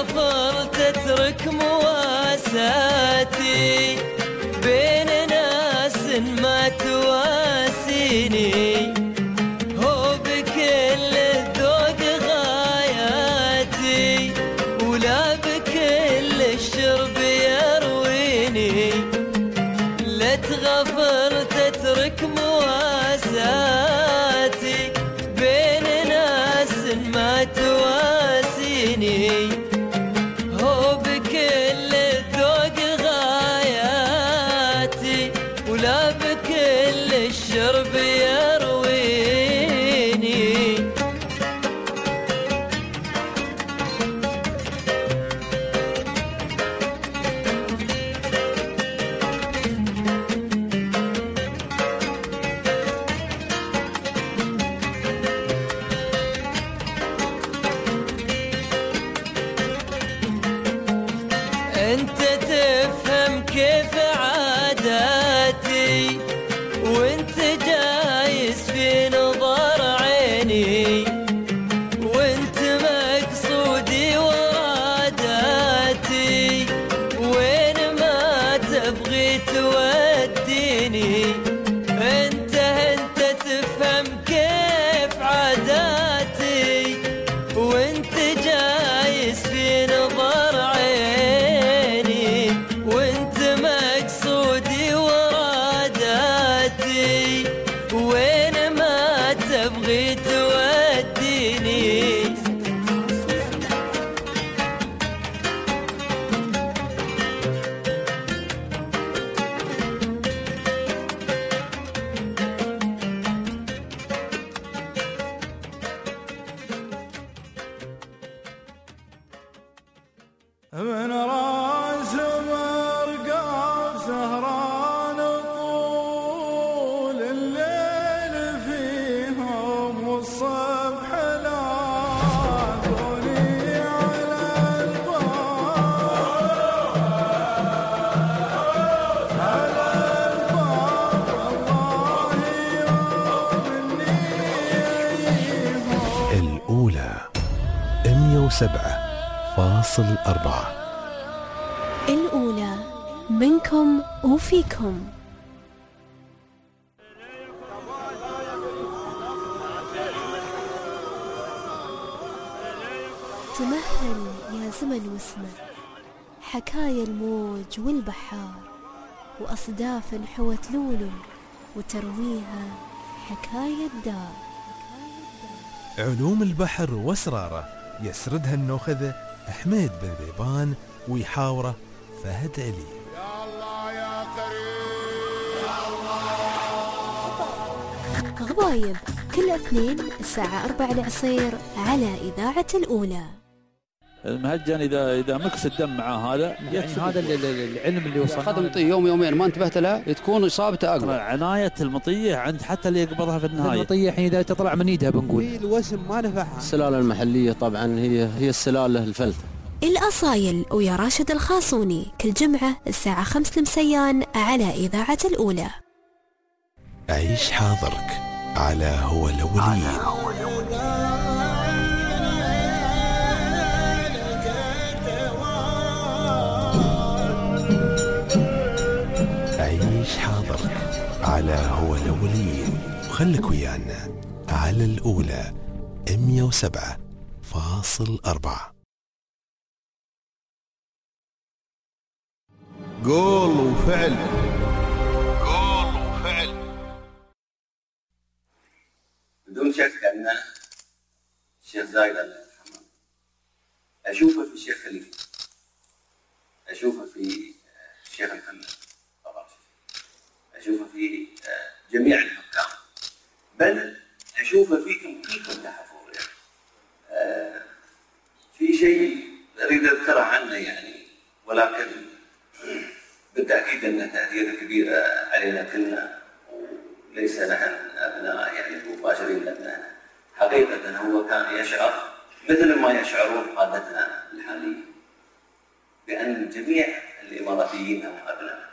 تغفر تترك مواساتي بين ناس ما تواسيني، هو بكل الذوق غاياتي ولا بكل الشرب يرويني. لا تغفر تترك مواساتي بين ناس ما تواسيني، هو بكل الذوق غاياتي ولا بكل الشرب يرويني. انت تفهم كيف عاداتي وانت جايز في نظر عيني، وانت مقصودي وراداتي وين ما تبغي توديني. انت انت تفهم كيف عاداتي وانت جايز في نظر عيني، وانت مقصودي وراداتي وين ما تبغي توديني. من راس مرقاب سهران طول الليل فيهم والصبح لاقوني على الباب على الباب والله يوم اني الأولى مية وسبعة فاصل أربعة. الأولى منكم وفيكم. تمهل يا زمن واسمع حكايا الموج والبحار، وأصداف حوت لولو وترويها حكاية دار. علوم البحر واسراره يسردها النوخذة حميد بن ذيبان ويحاوره فهد علي. غبايب كل اثنين الساعة أربعة العصير على إذاعة الأولى. المهجن اذا اذا مكس الدم مع هذا يعني هذا العلم اللي وصلنا اخذ مطيه يوم يومين ما انتبهت لها تكون اصابته اقوى. عنايه المطيه عند حتى اللي يقبضها في النهايه. المطيه الحين اذا تطلع من ايدها بنقول الوسم ما نفعها. السلاله المحليه طبعا هي هي السلاله الفلته. الأصايل ويا راشد الخاصوني كل جمعة الساعة خمسة المسيان على إذاعة الأولى. عيش حاضرك على هو الأولين. عيش حاضرك على هو الأولين وخلك ويانا على الأولى مية وسبعة فاصل أربعة. قول وفعل. قول وفعل. بدون شك أن الشيخ زايد الله يرحمه أشوفه في الشيخ خليفة، أشوفه في الشيخ محمد، أشوفه في جميع الحكام، بل أشوفه فيكم كلكم تحفظوا يعني. في شيء أريد أذكره عنه يعني، ولكن بالتأكيد أن تأثيره كبيرة علينا كلنا وليس نحن أبناء يعني مباشرين لأبنائنا. حقيقة هو كان يشعر مثل ما يشعرون قادتنا الحاليين بأن جميع الإماراتيين هم أبناء.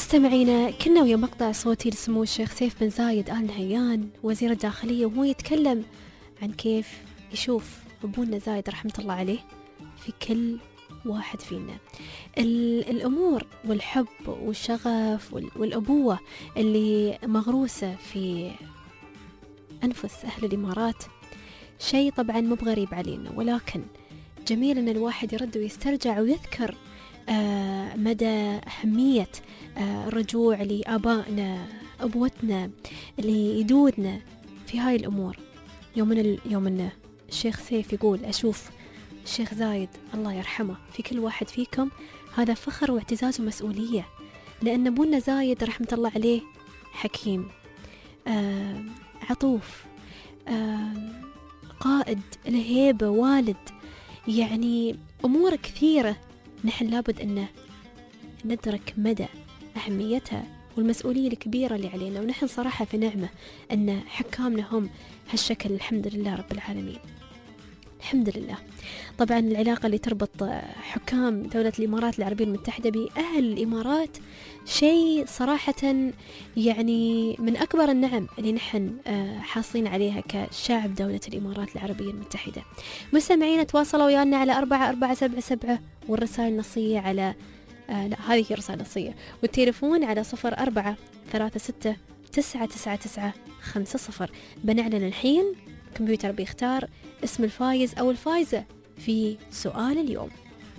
مستمعينا، كنا ويا مقطع صوتي لسمو الشيخ سيف بن زايد آل نهيان وزير الداخلية وهو يتكلم عن كيف يشوف أبونا زايد رحمة الله عليه في كل واحد فينا. الأمور والحب والشغف والأبوة اللي مغروسة في أنفس أهل الإمارات شيء طبعا مو بغريب علينا، ولكن جميل أن الواحد يرد ويسترجع ويذكر آه مدى أهمية آه الرجوع لآبائنا أبوتنا اللي يدودنا في هاي الأمور. يوم من يوم من الشيخ سيف يقول أشوف الشيخ زايد الله يرحمه في كل واحد فيكم، هذا فخر واعتزاز ومسؤولية، لأن أبونا زايد رحمة الله عليه حكيم، آه عطوف، آه قائد الهيبة، والد، يعني أمور كثيرة نحن لابد أن ندرك مدى أهميتها والمسؤولية الكبيرة اللي علينا. ونحن صراحة في نعمة أن حكامنا هم هالشكل، الحمد لله رب العالمين، الحمد لله. طبعا العلاقة اللي تربط حكام دولة الإمارات العربية المتحدة بأهل الإمارات شيء صراحة يعني من أكبر النعم اللي نحن حاصلين عليها كشعب دولة الإمارات العربية المتحدة. مستمعين تواصلوا ويانا على أربعة أربعة سبعة سبعة، والرسائل النصية على آه لا هذه هي رسالة نصية، والتليفون على صفر أربعة ثلاثة ستة تسعة تسعة تسعة خمسة صفر. بنعلن الحين، كمبيوتر بيختار اسم الفايز أو الفايزة في سؤال اليوم.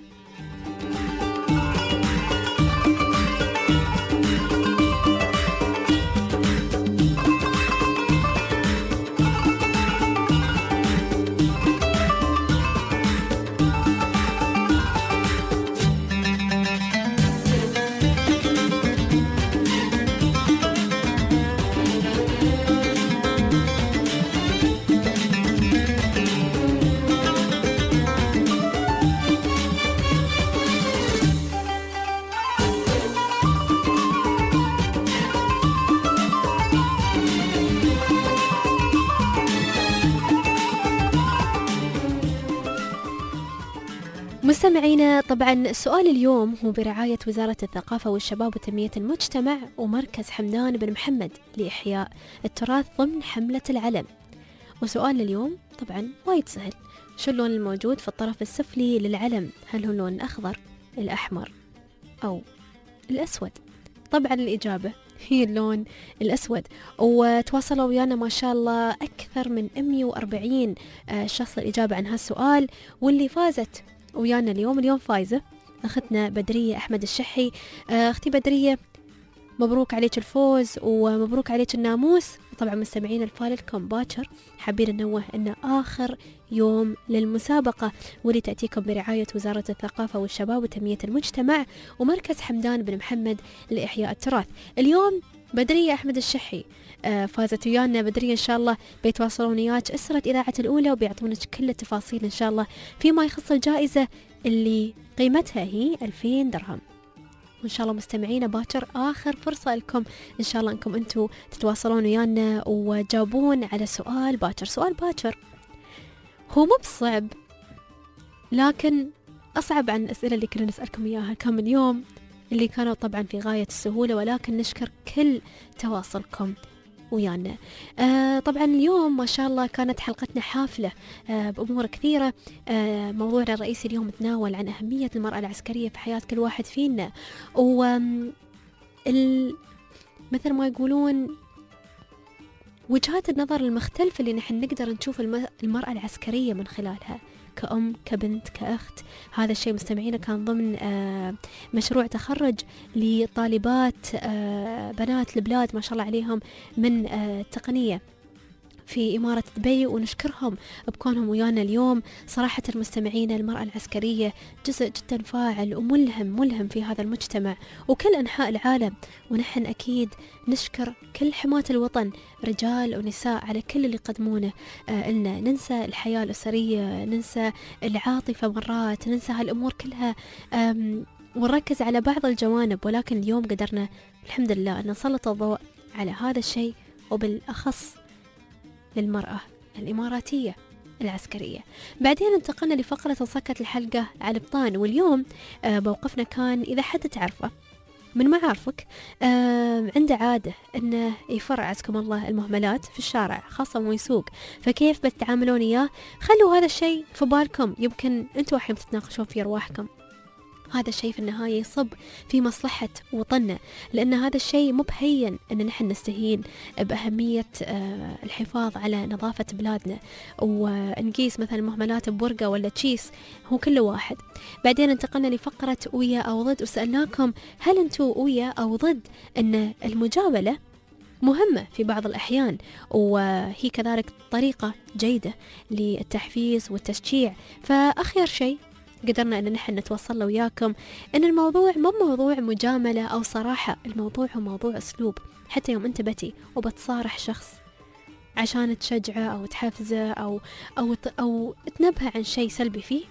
مستمعينا، طبعا السؤال اليوم هو برعاية وزارة الثقافة والشباب وتنمية المجتمع ومركز حمدان بن محمد لإحياء التراث ضمن حملة العلم. وسؤال اليوم طبعا وايد سهل، شو اللون الموجود في الطرف السفلي للعلم؟ هل هو اللون الأخضر، الأحمر، أو الأسود؟ طبعا الإجابة هي اللون الأسود. وتواصلوا ويانا ما شاء الله أكثر من مئة وأربعين شخص الإجابة عن هالسؤال، واللي فازت ويانا اليوم اليوم فايزة أختنا بدرية أحمد الشحي. أختي بدرية مبروك عليك الفوز ومبروك عليك الناموس. طبعا مستمعين الفالكم باكر، حابين ننوه أن آخر يوم للمسابقة واللي تأتيكم برعاية وزارة الثقافة والشباب وتنمية المجتمع ومركز حمدان بن محمد لإحياء التراث. اليوم بدرية أحمد الشحي فازت ويانا. بدرية إن شاء الله بيتواصلون وياك أسرة إذاعة الأولى وبيعطونك كل التفاصيل إن شاء الله فيما يخص الجائزة اللي قيمتها هي ألفين درهم. وإن شاء الله مستمعين باكر آخر فرصة لكم إن شاء الله أنكم أنتوا تتواصلون ويانا وجاوبون على سؤال باكر. سؤال باكر هو مو بصعب، لكن أصعب عن الأسئلة اللي كنا نسألكم إياها كم اليوم اللي كانوا طبعا في غاية السهولة، ولكن نشكر كل تواصلكم ويانا. آه طبعا اليوم ما شاء الله كانت حلقتنا حافلة آه بأمور كثيرة. آه موضوعنا الرئيسي اليوم تناول عن أهمية المرأة العسكرية في حياة كل واحد فينا، و مثل ما يقولون وجهات النظر المختلفة اللي نحن نقدر نشوف المرأة العسكرية من خلالها كأم، كبنت، كأخت. هذا الشيء مستمعينا كان ضمن آه مشروع تخرج لطالبات آه بنات البلاد ما شاء الله عليهم من آه التقنية في إمارة دبي، ونشكرهم بكونهم ويانا اليوم. صراحة المستمعين المرأة العسكرية جزء جدا فاعل وملهم ملهم في هذا المجتمع وكل أنحاء العالم، ونحن أكيد نشكر كل حماة الوطن رجال ونساء على كل اللي قدمونه آه لنا. ننسى الحياة الأسرية، ننسى العاطفة مرات، ننسى هالأمور كلها ونركز على بعض الجوانب، ولكن اليوم قدرنا الحمد لله أن نسلط الضوء على هذا الشيء، وبالأخص للمرأة الإماراتية العسكرية. بعدين انتقلنا لفقرة انصكت الحلقة على البطان، واليوم موقفنا كان إذا حد تعرفه من معارفك آه عنده عادة أنه يفرع عزكم الله المهملات في الشارع خاصة مو يسوق، فكيف بتتعاملون إياه؟ خلوا هذا الشيء في بالكم، يمكن أنتوا الحين تتناقشون في أرواحكم. هذا الشيء في النهاية يصب في مصلحة وطننا، لأن هذا الشيء مو بهين أن نحن نستهين بأهمية آه الحفاظ على نظافة بلادنا ونقيس مثلا مهملات بورقة ولا تشيس، هو كله واحد. بعدين انتقلنا لفقرة ويا أو ضد، وسألناكم هل أنتوا ويا أو ضد أن المجاملة مهمة في بعض الأحيان، وهي كذلك طريقة جيدة للتحفيز والتشجيع. فأخير شيء قدرنا أن نحن نتوصل له وياكم أن الموضوع مو موضوع مجاملة أو صراحة، الموضوع هو موضوع أسلوب. حتى يوم أنت بتي وبتصارح شخص عشان تشجعه أو تحفزه أو أو أو تنبه عن شيء سلبي فيه،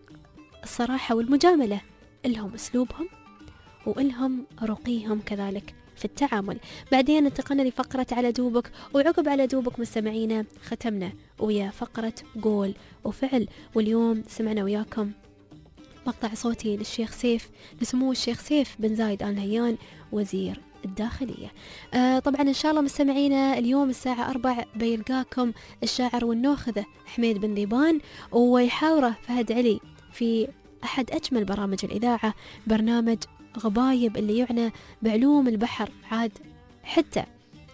الصراحة والمجاملة إلهم أسلوبهم وإلهم رقيهم كذلك في التعامل. بعدين انتقلنا لفقرة على دوبك، وعقب على دوبك مستمعينا ختمنا ويا فقرة قول وفعل. واليوم سمعنا وياكم مقطع صوتي للشيخ سيف، لسمو الشيخ سيف بن زايد آل نهيان وزير الداخلية. آه طبعا إن شاء الله مستمعينا اليوم الساعة أربع بيلقاكم الشاعر والنوخذة حميد بن ذيبان، ويحاوره فهد علي في أحد أجمل برامج الإذاعة، برنامج غبايب اللي يعنى بعلوم البحر. عاد حتى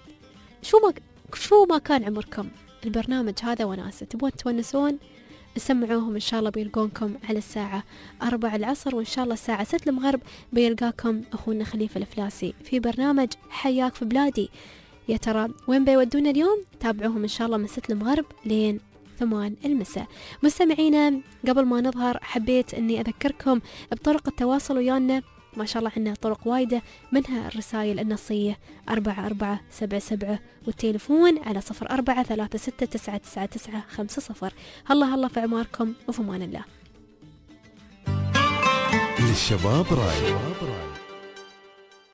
شو ما شو ما كان عمركم البرنامج هذا وناسة تبون تونسون، سمعوهم إن شاء الله بيلقونكم على الساعة أربع العصر، وإن شاء الله الساعة ست المغرب بيلقاكم أخونا خليفة الفلاسي في برنامج حياك في بلادي. يا ترى وين بيودونا اليوم؟ تابعوهم إن شاء الله من ست المغرب لين ثمان المساء. مستمعينا قبل ما نظهر حبيت أني أذكركم بطرق التواصل ويانا، ما شاء الله عندنا طرق وايدة، منها الرسائل النصية أربعة أربعة سبعة سبعة، والتليفون على صفر أربعة ثلاثة ستة تسعة تسعة تسعة خمسة صفر. هلا هلا في عماركم وفي أمان الله. للشباب راي